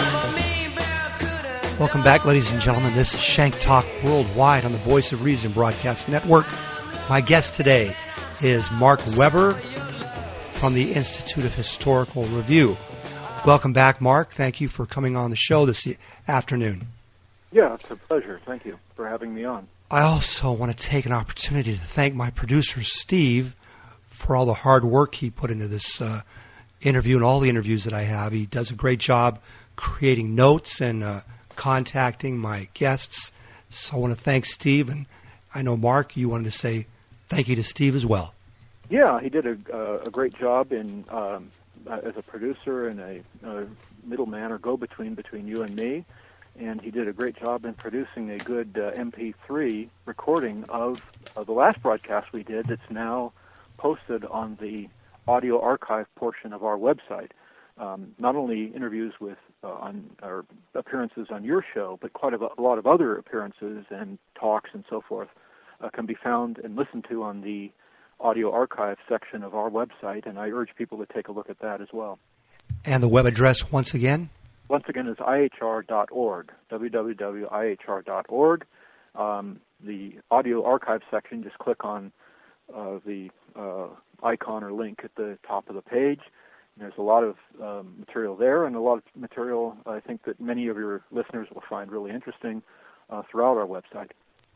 Welcome back, ladies and gentlemen. This is Shank Talk Worldwide on the Voice of Reason Broadcast Network. My guest today is Mark Weber from the Institute of Historical Review. Welcome back, Mark. Thank you for coming on the show this afternoon. Yeah, it's a pleasure. Thank you for having me on. I also want to take an opportunity to thank my producer, Steve, for all the hard work he put into this interview and all the interviews that I have. He does a great job creating notes and contacting my guests. So I want to thank Steve, and I know, Mark, you wanted to say thank you to Steve as well. Yeah, he did a great job in as a producer and a middleman or go-between between you and me, and he did a great job in producing a good MP3 recording of the last broadcast we did that's now posted on the audio archive portion of our website. Not only interviews with or appearances on your show, but quite a lot of other appearances and talks and so forth can be found and listened to on the audio archive section of our website, and I urge people to take a look at that as well. And the web address once again? Once again is ihr.org, www.ihr.org. The audio archive section, just click on the icon or link at the top of the page. There's a lot of material there, and a lot of material I think that many of your listeners will find really interesting throughout our website.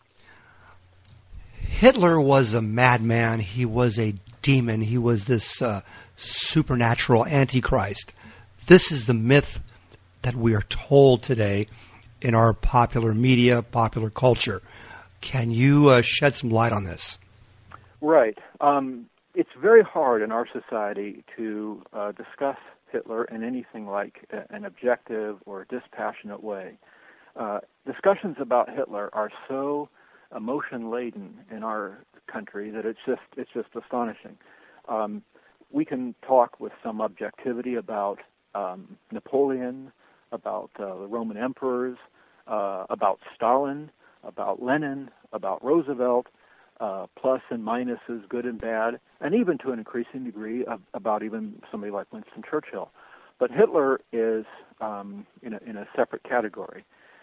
Hitler was a madman. He was a demon. He was this supernatural antichrist. This is the myth that we are told today in our popular media, popular culture. Can you shed some light on this? Right. It's very hard in our society to discuss Hitler in anything like an objective or dispassionate way. Discussions about Hitler are so emotion-laden in our country that it's just astonishing. We can talk with some objectivity about Napoleon, about the Roman emperors, about Stalin, about Lenin, about Roosevelt, plus and minuses, good and bad, and even to an increasing degree about even somebody like Winston Churchill. But Hitler is in a separate category.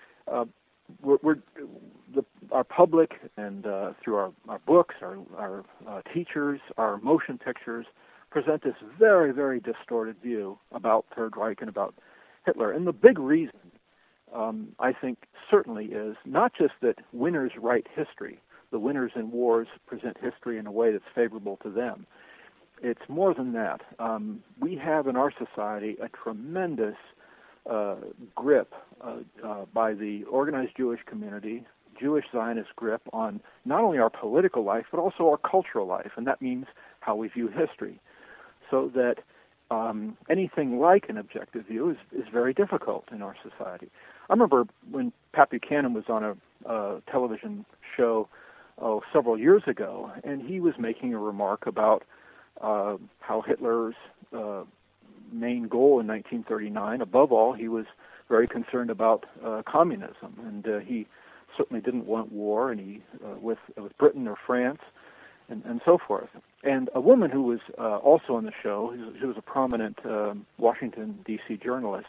Our public and through our books, our teachers, our motion pictures present this very, very distorted view about Third Reich and about Hitler. And the big reason, I think, certainly is not just that winners write history. The winners in wars present history in a way that's favorable to them. It's more than that. We have in our society a tremendous grip by the organized Jewish community, Jewish Zionist grip on not only our political life, but also our cultural life, and that means how we view history. So that anything like an objective view is very difficult in our society. I remember when Pat Buchanan was on a television show several years ago, and he was making a remark about how Hitler's main goal in 1939, above all, he was very concerned about communism, and he certainly didn't want war, and he with Britain or France, and so forth. And a woman who was also on the show, she was a prominent Washington, D.C. journalist,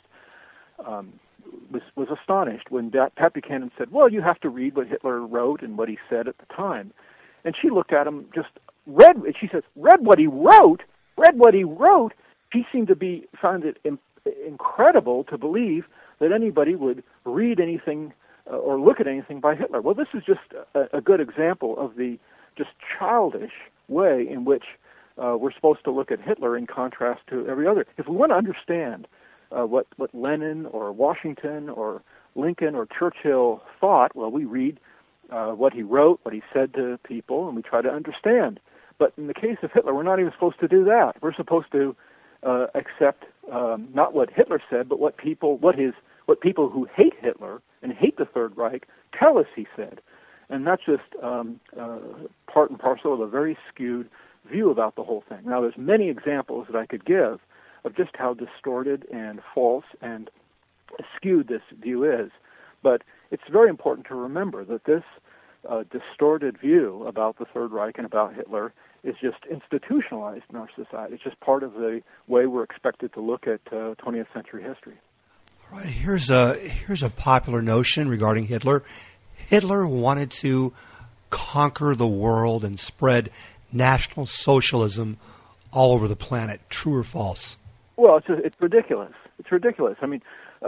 was astonished when Pat Buchanan said, well, you have to read what Hitler wrote and what he said at the time. And she looked at him, she says, read what he wrote? She seemed to found it incredible to believe that anybody would read anything or look at anything by Hitler. Well, this is just a good example of the just childish way in which we're supposed to look at Hitler in contrast to every other. If we want to understand what Lenin or Washington or Lincoln or Churchill thought, well, we read what he wrote, what he said to people, and we try to understand. But in the case of Hitler, we're not even supposed to do that. We're supposed to accept not what Hitler said, but what people who hate Hitler and hate the Third Reich tell us he said. And that's just part and parcel of a very skewed view about the whole thing. Now, there's many examples that I could give of just how distorted and false and skewed this view is. But it's very important to remember that this distorted view about the Third Reich and about Hitler is just institutionalized in our society. It's just part of the way we're expected to look at 20th century history. Right, here's a popular notion regarding Hitler. Hitler wanted to conquer the world and spread National Socialism all over the planet. True or false? Well, it's ridiculous. It's ridiculous. I mean,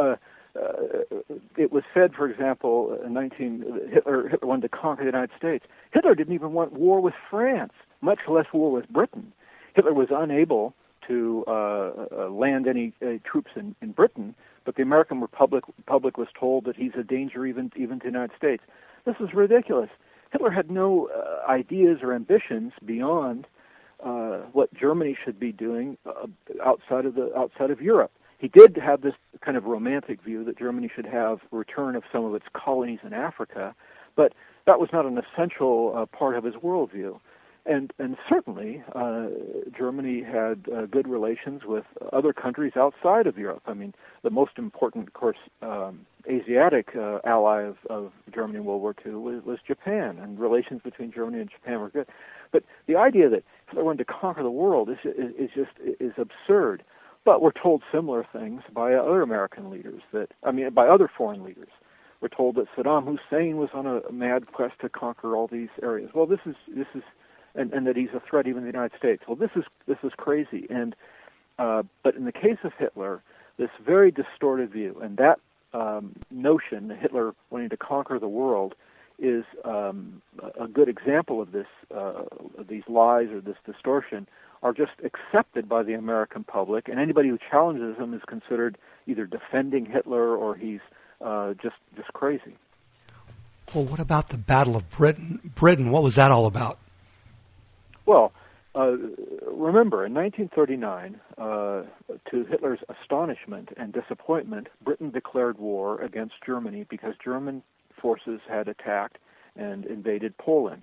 it was said, for example, Hitler wanted to conquer the United States. Hitler didn't even want war with France, much less war with Britain. Hitler was unable to land any troops in Britain, but the American public was told that he's a danger even to the United States. This is ridiculous. Hitler had no ideas or ambitions beyond what Germany should be doing outside of Europe. He did have this kind of romantic view that Germany should have a return of some of its colonies in Africa, but that was not an essential part of his worldview. And certainly, Germany had good relations with other countries outside of Europe. I mean, the most important, of course, Asiatic ally of Germany in World War II was Japan, and relations between Germany and Japan were good. But the idea that Hitler wanted to conquer the world is absurd. But we're told similar things by other American leaders, by other foreign leaders. We're told that Saddam Hussein was on a mad quest to conquer all these areas. Well, this is and that he's a threat even to the United States. Well, this is crazy. And but in the case of Hitler, this very distorted view and that notion that Hitler wanting to conquer the world is a good example of this. These lies or this distortion are just accepted by the American public, and anybody who challenges them is considered either defending Hitler or he's just crazy. Well, what about the Battle of Britain? What was that all about? Well, remember, in 1939, to Hitler's astonishment and disappointment, Britain declared war against Germany because German forces had attacked and invaded Poland.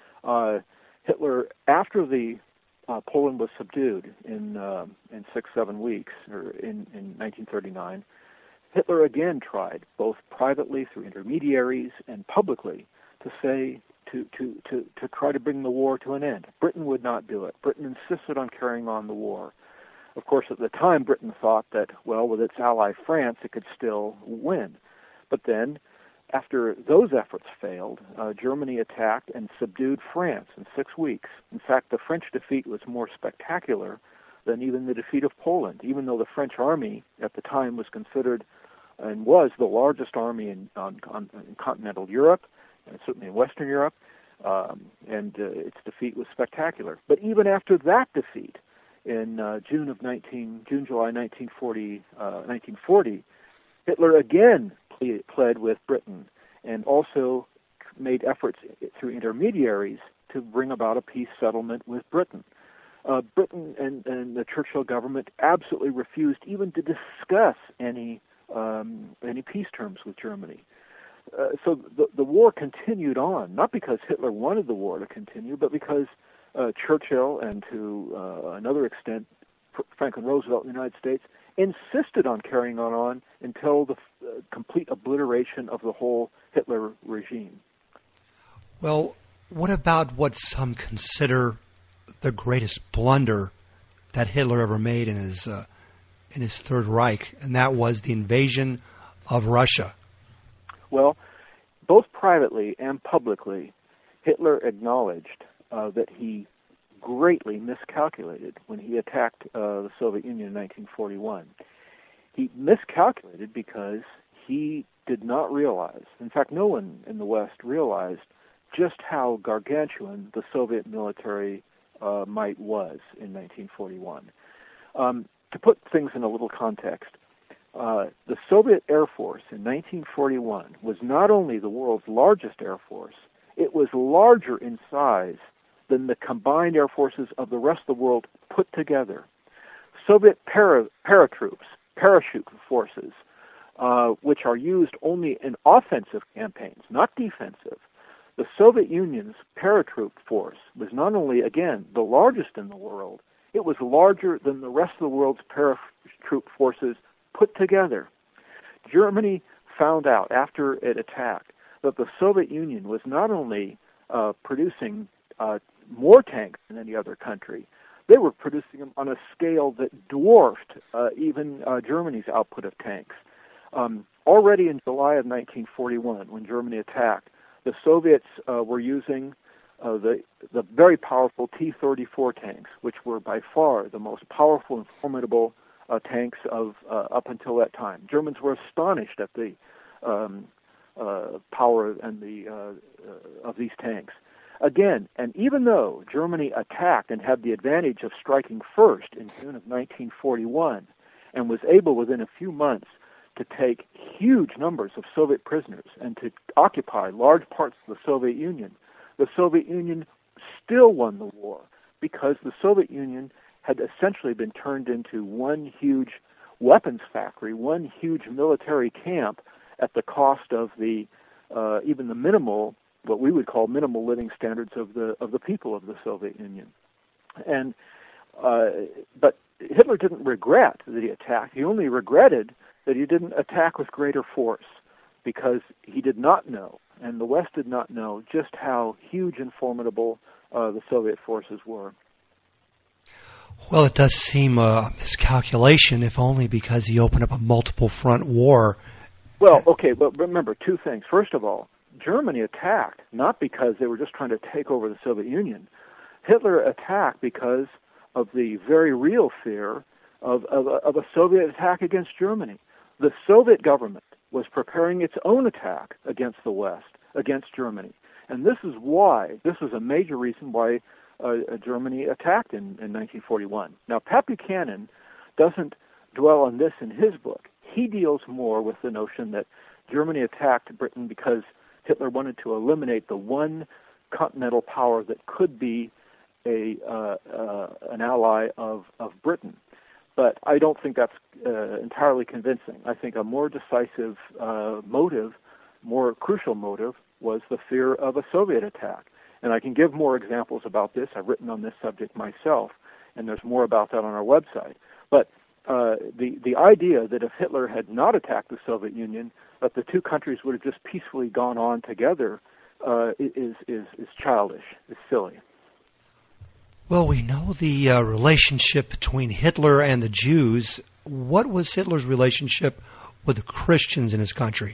Hitler, after Poland was subdued in 6-7 weeks, or in 1939, Hitler again tried, both privately through intermediaries and publicly, to try to bring the war to an end. Britain would not do it. Britain insisted on carrying on the war. Of course, at the time, Britain thought that, well, with its ally France, it could still win. But then, after those efforts failed, Germany attacked and subdued France in 6 weeks. In fact, the French defeat was more spectacular than even the defeat of Poland, even though the French army at the time was considered and was the largest army in continental Europe, and certainly in Western Europe, and its defeat was spectacular. But even after that defeat, in July 1940, Hitler again pled with Britain and also made efforts through intermediaries to bring about a peace settlement with Britain. Britain and the Churchill government absolutely refused even to discuss any peace terms with Germany. So the war continued on, not because Hitler wanted the war to continue, but because Churchill and to another extent Franklin Roosevelt in the United States insisted on carrying on until the complete obliteration of the whole Hitler regime. Well, what about what some consider the greatest blunder that Hitler ever made in his Third Reich, and that was the invasion of Russia? Well, both privately and publicly, Hitler acknowledged that he greatly miscalculated when he attacked the Soviet Union in 1941. He miscalculated because he did not realize, in fact, no one in the West realized just how gargantuan the Soviet military might was in 1941. To put things in a little context, the Soviet Air Force in 1941 was not only the world's largest air force, it was larger in size than the combined air forces of the rest of the world put together. Soviet paratroops, parachute forces, which are used only in offensive campaigns, not defensive. The Soviet Union's paratroop force was not only, again, the largest in the world, it was larger than the rest of the world's paratroop forces put together. Germany found out after it attacked that the Soviet Union was not only producing more tanks than any other country, they were producing them on a scale that dwarfed even Germany's output of tanks. Already in July of 1941, when Germany attacked, the Soviets were using the very powerful T-34 tanks, which were by far the most powerful and formidable tanks of up until that time. Germans were astonished at the power and the of these tanks. Again, and even though Germany attacked and had the advantage of striking first in June of 1941, and was able within a few months to take huge numbers of Soviet prisoners and to occupy large parts of the Soviet Union still won the war, because the Soviet Union had essentially been turned into one huge weapons factory, one huge military camp, at the cost of the even the minimal, what we would call minimal living standards of the people of the Soviet Union. And but Hitler didn't regret that he attacked. He only regretted that he didn't attack with greater force, because he did not know, and the West did not know, just how huge and formidable the Soviet forces were. Well, it does seem a miscalculation, if only because he opened up a multiple front war. Well, okay, but remember two things. First of all, Germany attacked not because they were just trying to take over the Soviet Union. Hitler attacked because of the very real fear of a Soviet attack against Germany. The Soviet government was preparing its own attack against the West, against Germany. And this is a major reason why Germany attacked in 1941. Now, Pat Buchanan doesn't dwell on this in his book. He deals more with the notion that Germany attacked Britain because Hitler wanted to eliminate the one continental power that could be an ally of Britain. But I don't think that's entirely convincing. I think a more decisive motive, more crucial motive, was the fear of a Soviet attack. And I can give more examples about this. I've written on this subject myself, and there's more about that on our website. But the idea that if Hitler had not attacked the Soviet Union, that the two countries would have just peacefully gone on together is childish. It's silly. Well, we know the relationship between Hitler and the Jews. What was Hitler's relationship with the Christians in his country?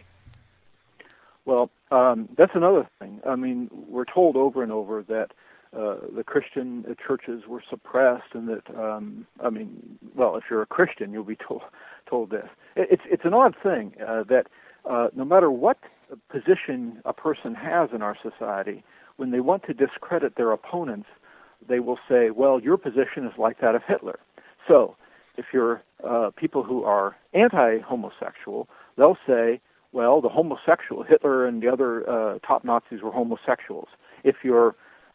Well, that's another thing. I mean, we're told over and over that the Christian churches were suppressed, and that, if you're a Christian, you'll be told this. It's an odd thing that no matter what position a person has in our society, when they want to discredit their opponents, they will say, well, your position is like that of Hitler. So if you're people who are anti-homosexual, they'll say, well, the homosexual, Hitler and the other top Nazis were homosexuals. If you're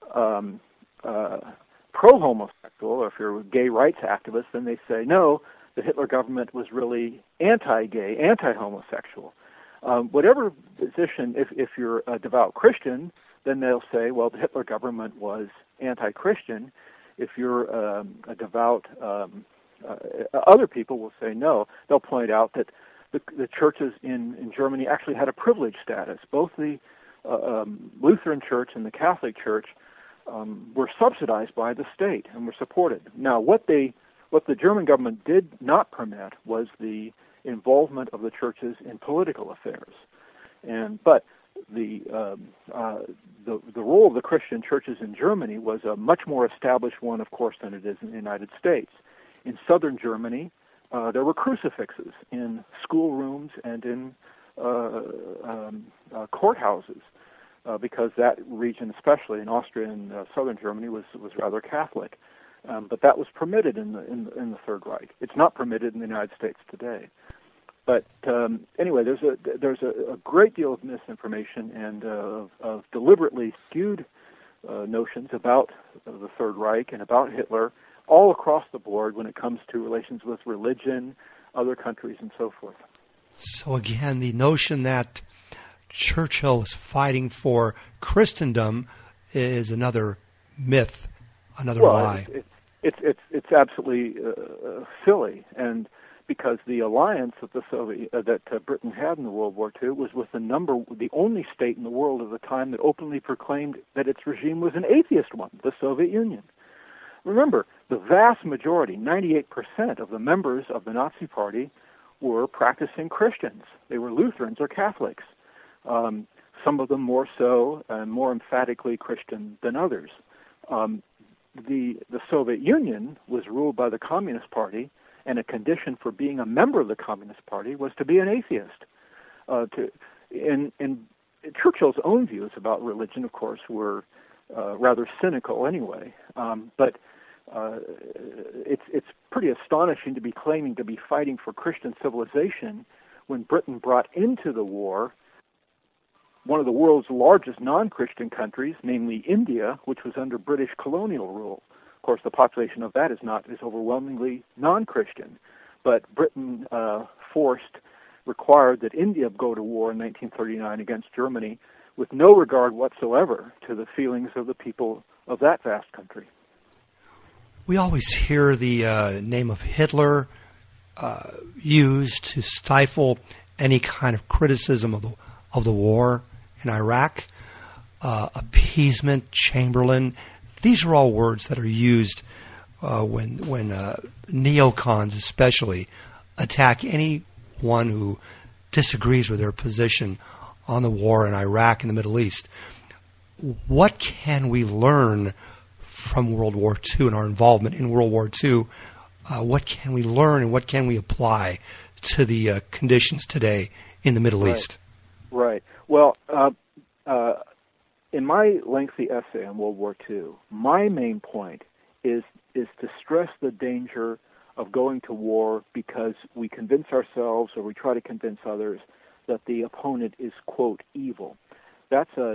pro-homosexual, or if you're a gay rights activist, then they say, no, the Hitler government was really anti-gay, anti-homosexual. Whatever position, if you're a devout Christian, then they'll say, well, the Hitler government was anti-Christian. If you're a devout, other people will say no. They'll point out that the churches in Germany actually had a privileged status. Both the Lutheran Church and the Catholic Church were subsidized by the state and were supported. Now, what the German government did not permit was the involvement of the churches in political affairs, but the role of the Christian churches in Germany was a much more established one, of course, than it is in the United States. In southern Germany, there were crucifixes in schoolrooms and in courthouses, because that region, especially in Austria and southern Germany, was rather Catholic. But that was permitted in the Third Reich. It's not permitted in the United States today. But anyway, there's a great deal of misinformation and of deliberately skewed notions about the Third Reich and about Hitler all across the board when it comes to relations with religion, other countries, and so forth. So again, the notion that Churchill was fighting for Christendom is another myth, another lie. It's absolutely silly, and because the alliance that that Britain had in the World War II was with the only state in the world at the time that openly proclaimed that its regime was an atheist one, the Soviet Union. Remember, the vast majority, 98% of the members of the Nazi Party, were practicing Christians. They were Lutherans or Catholics. Some of them more so and more emphatically Christian than others. The Soviet Union was ruled by the Communist Party, and a condition for being a member of the Communist Party was to be an atheist. In Churchill's own views about religion, of course, were rather cynical anyway. But it's pretty astonishing to be claiming to be fighting for Christian civilization when Britain brought into the war one of the world's largest non-Christian countries, namely India, which was under British colonial rule. Of course, the population of that is overwhelmingly non-Christian, but Britain required that India go to war in 1939 against Germany with no regard whatsoever to the feelings of the people of that vast country. We always hear the name of Hitler used to stifle any kind of criticism of the war in Iraq. Appeasement, Chamberlain, these are all words that are used when neocons especially attack anyone who disagrees with their position on the war in Iraq and the Middle East. What can we learn from World War II and our involvement in World War II? What can we learn and what can we apply to the conditions today in the Middle East? Right. Well, in my lengthy essay on World War II, my main point is to stress the danger of going to war because we convince ourselves or we try to convince others that the opponent is, quote, evil. That's a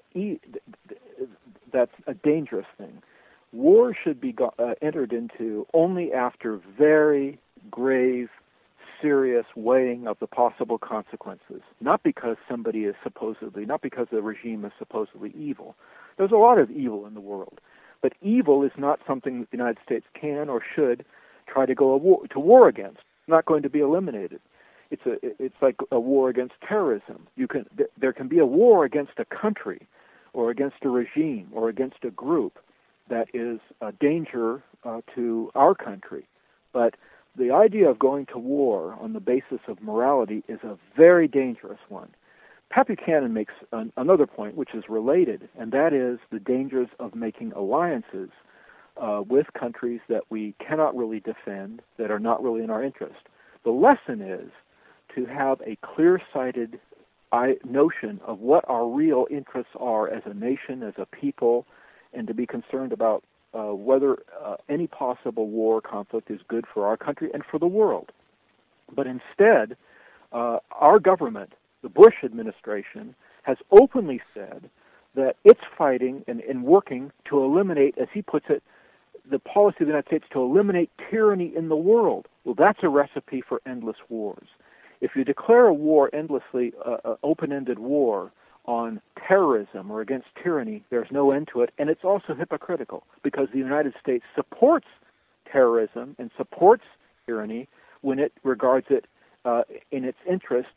dangerous thing. War should be entered into only after very grave, serious weighing of the possible consequences, not because not because the regime is supposedly evil. There's a lot of evil in the world, but evil is not something that the United States can or should try to go to war against. It's not going to be eliminated. It's like a war against terrorism. There can be a war against a country or against a regime or against a group that is a danger to our country. But the idea of going to war on the basis of morality is a very dangerous one. Pat Buchanan makes another point which is related, and that is the dangers of making alliances with countries that we cannot really defend, that are not really in our interest. The lesson is to have a clear-sighted notion of what our real interests are as a nation, as a people, and to be concerned about whether any possible war or conflict is good for our country and for the world. But instead, our government, the Bush administration, has openly said that it's fighting and working to eliminate, as he puts it, the policy of the United States to eliminate tyranny in the world. Well, that's a recipe for endless wars. If you declare a war endlessly, open-ended war on terrorism or against tyranny, there's no end to it, and it's also hypocritical because the United States supports terrorism and supports tyranny when it regards it in its interest,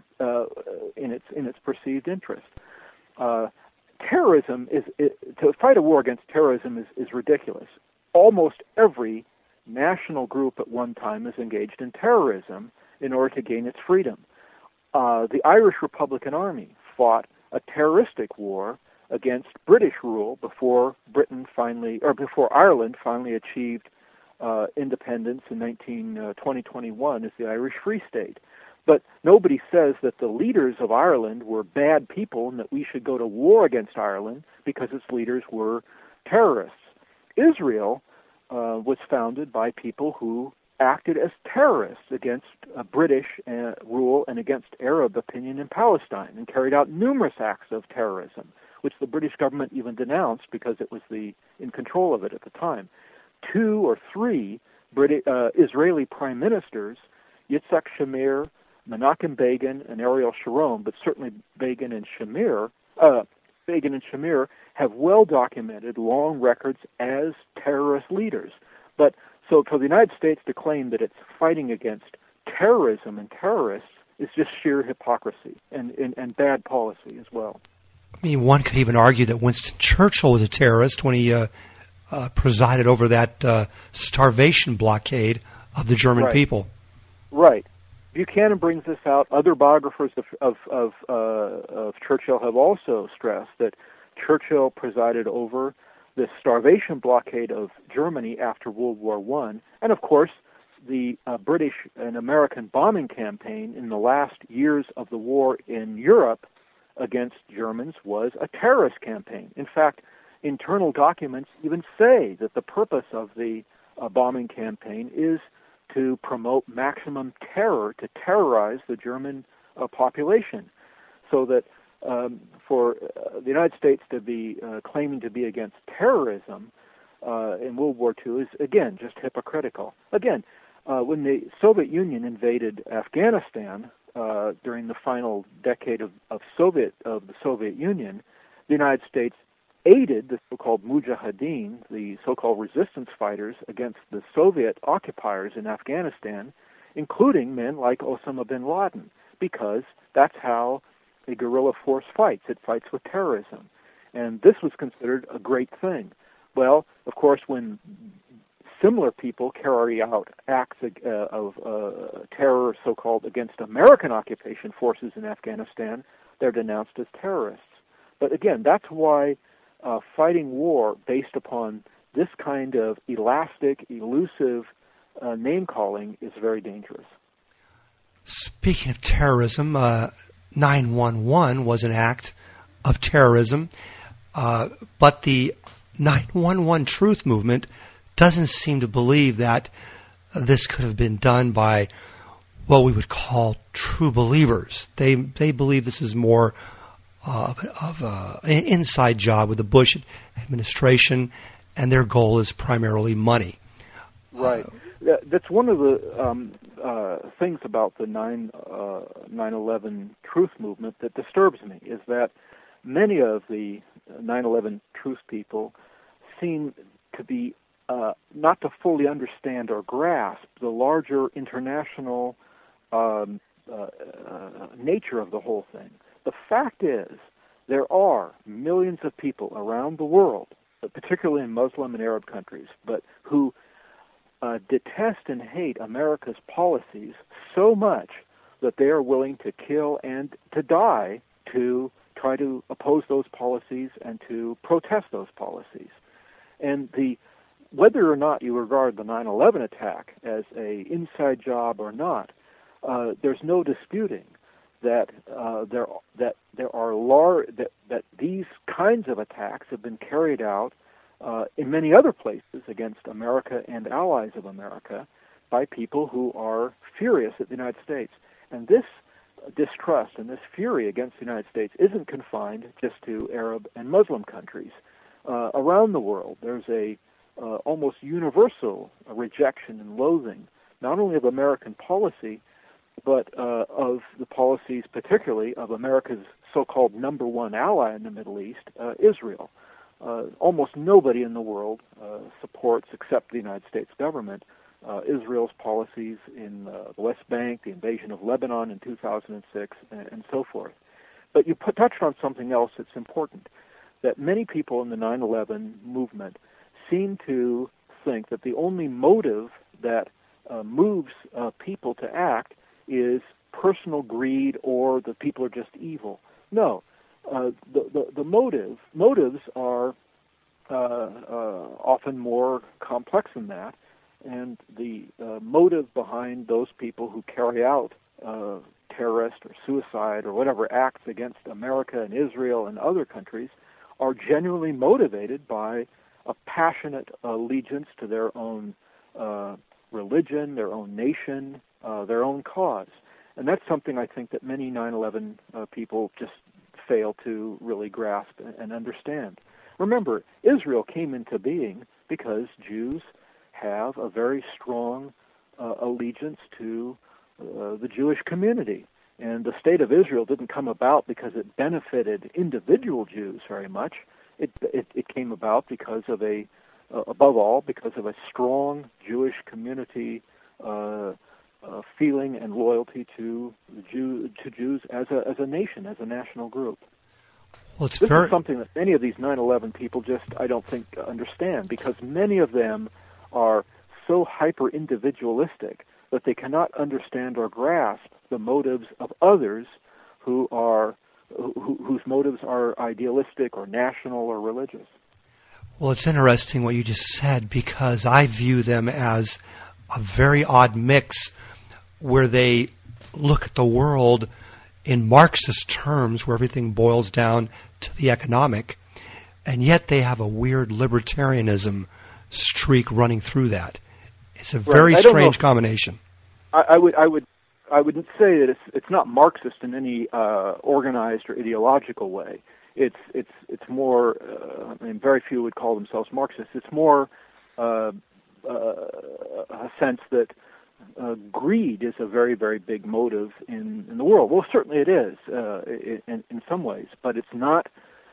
in its perceived interest. Terrorism to fight a war against terrorism is ridiculous. Almost every national group at one time is engaged in terrorism in order to gain its freedom. The Irish Republican Army fought a terroristic war against British rule before Ireland finally achieved independence in 2021 as the Irish Free State. But nobody says that the leaders of Ireland were bad people and that we should go to war against Ireland because its leaders were terrorists. Israel was founded by people who acted as terrorists against British rule and against Arab opinion in Palestine and carried out numerous acts of terrorism, which the British government even denounced because it was in control of it at the time. 2 or 3 Israeli prime ministers, Yitzhak Shamir, Menachem Begin, and Ariel Sharon, but certainly Begin and Shamir, have well-documented long records as terrorist leaders. But so for the United States to claim that it's fighting against terrorism and terrorists is just sheer hypocrisy and bad policy as well. I mean, one could even argue that Winston Churchill was a terrorist when he presided over that starvation blockade of the German people. Right. Buchanan brings this out. Other biographers of Churchill have also stressed that Churchill presided over the starvation blockade of Germany after World War I, and of course the British and American bombing campaign in the last years of the war in Europe against Germans was a terrorist campaign. In fact, internal documents even say that the purpose of the bombing campaign is to promote maximum terror, to terrorize the German population, so that for the United States to be claiming to be against terrorism in World War II is, again, just hypocritical. Again, when the Soviet Union invaded Afghanistan during the final decade of the Soviet Union, the United States aided the so-called Mujahideen, the so-called resistance fighters against the Soviet occupiers in Afghanistan, including men like Osama bin Laden, because that's how a guerrilla force fights. It fights with terrorism. And this was considered a great thing. Well, of course, when similar people carry out acts of terror, so-called, against American occupation forces in Afghanistan, they're denounced as terrorists. But again, that's why fighting war based upon this kind of elastic, elusive name-calling is very dangerous. Speaking of terrorism, 9/11 was an act of terrorism, but the 9/11 Truth Movement doesn't seem to believe that this could have been done by what we would call true believers. They believe this is more of an inside job with the Bush administration, and their goal is primarily money. Right. That's one of the things about the 9/11 Truth Movement that disturbs me, is that many of the 9/11 Truth people seem to be not to fully understand or grasp the larger international nature of the whole thing. The fact is, there are millions of people around the world, particularly in Muslim and Arab countries, but who detest and hate America's policies so much that they are willing to kill and to die to try to oppose those policies and to protest those policies. And whether or not you regard the 9/11 attack as a inside job or not, there's no disputing that that these kinds of attacks have been carried out in many other places against America and allies of America by people who are furious at the United States. And this distrust and this fury against the United States isn't confined just to Arab and Muslim countries. Around the world, there's a almost universal rejection and loathing, not only of American policy, but of the policies, particularly of America's so-called number one ally in the Middle East, Israel. Almost nobody in the world supports, except the United States government, Israel's policies in the West Bank, the invasion of Lebanon in 2006, and so forth. But you touched on something else that's important, that many people in the 9/11 movement seem to think that the only motive that moves people to act is personal greed, or that people are just evil. No, the motives are often more complex than that, and the motive behind those people who carry out terrorist or suicide or whatever acts against America and Israel and other countries are genuinely motivated by a passionate allegiance to their own religion, their own nation, their own cause. And that's something I think that many 9/11 people just fail to really grasp and understand. Remember, Israel came into being because Jews have a very strong allegiance to the Jewish community. And the state of Israel didn't come about because it benefited individual Jews very much. It came about because of above all, because of a strong Jewish community feeling and loyalty to Jews as a nation, as a national group. Well, this is something that many of these 9/11 people just, I don't think, understand, because many of them are so hyper-individualistic but they cannot understand or grasp the motives of others whose motives are idealistic or national or religious. Well, it's interesting what you just said, because I view them as a very odd mix where they look at the world in Marxist terms, where everything boils down to the economic, and yet they have a weird libertarianism streak running through that. It's a very strange combination. I wouldn't say that it's not Marxist in any organized or ideological way. It's more. I mean, very few would call themselves Marxist. It's more a sense that greed is a very, very big motive in the world. Well, certainly it is in some ways, but it's not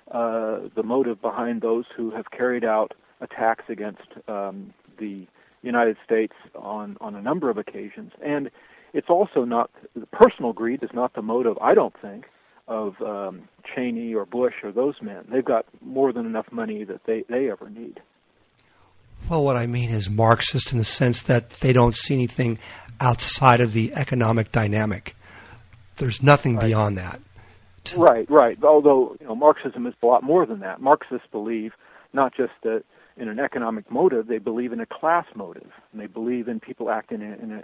the motive behind those who have carried out attacks against the United States on a number of occasions. And it's also not, personal greed is not the motive, I don't think, of Cheney or Bush or those men. They've got more than enough money that they ever need. Well, what I mean is Marxist in the sense that they don't see anything outside of the economic dynamic. There's nothing beyond that. Right. Although, Marxism is a lot more than that. Marxists believe not just that in an economic motive, they believe in a class motive, and they believe in people acting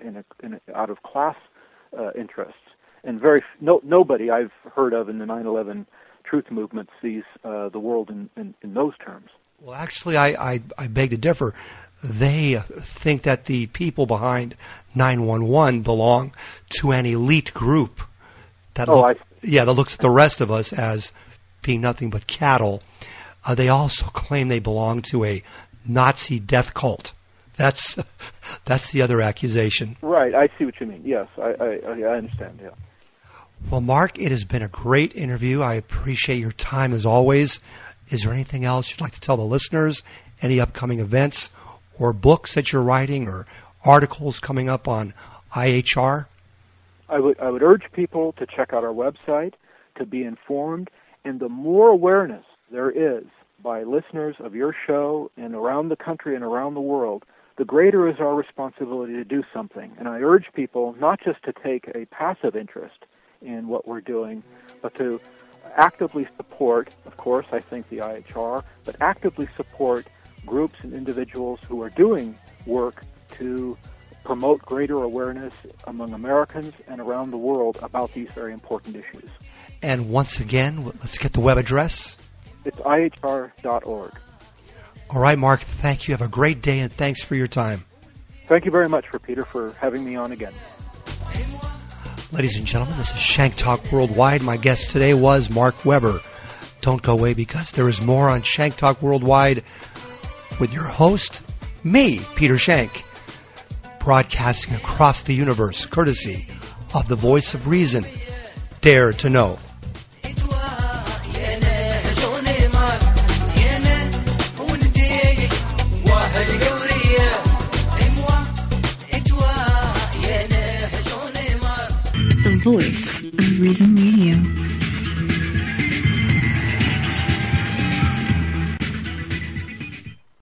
out of class interests. And nobody I've heard of in the 9/11 truth movement sees the world in those terms. Well, actually, I beg to differ. They think that the people behind 9/11 belong to an elite group that looks at the rest of us as being nothing but cattle. They also claim they belong to a Nazi death cult. That's the other accusation. Right, I see what you mean. Yes, I understand, yeah. Well, Mark, it has been a great interview. I appreciate your time as always. Is there anything else you'd like to tell the listeners? Any upcoming events or books that you're writing or articles coming up on IHR? I would urge people to check out our website, to be informed, and the more awareness there is by listeners of your show and around the country and around the world, the greater is our responsibility to do something. And I urge people not just to take a passive interest in what we're doing, but to actively support, of course, I think the IHR, but actively support groups and individuals who are doing work to promote greater awareness among Americans and around the world about these very important issues. And once again, let's get the web address. It's IHR.org. All right, Mark, thank you. Have a great day, and thanks for your time. Thank you very much, Peter, for having me on again. Ladies and gentlemen, this is Shank Talk Worldwide. My guest today was Mark Weber. Don't go away, because there is more on Shank Talk Worldwide with your host, me, Peter Shank, broadcasting across the universe, courtesy of the voice of reason. Dare to know. The voice of Reason Radio.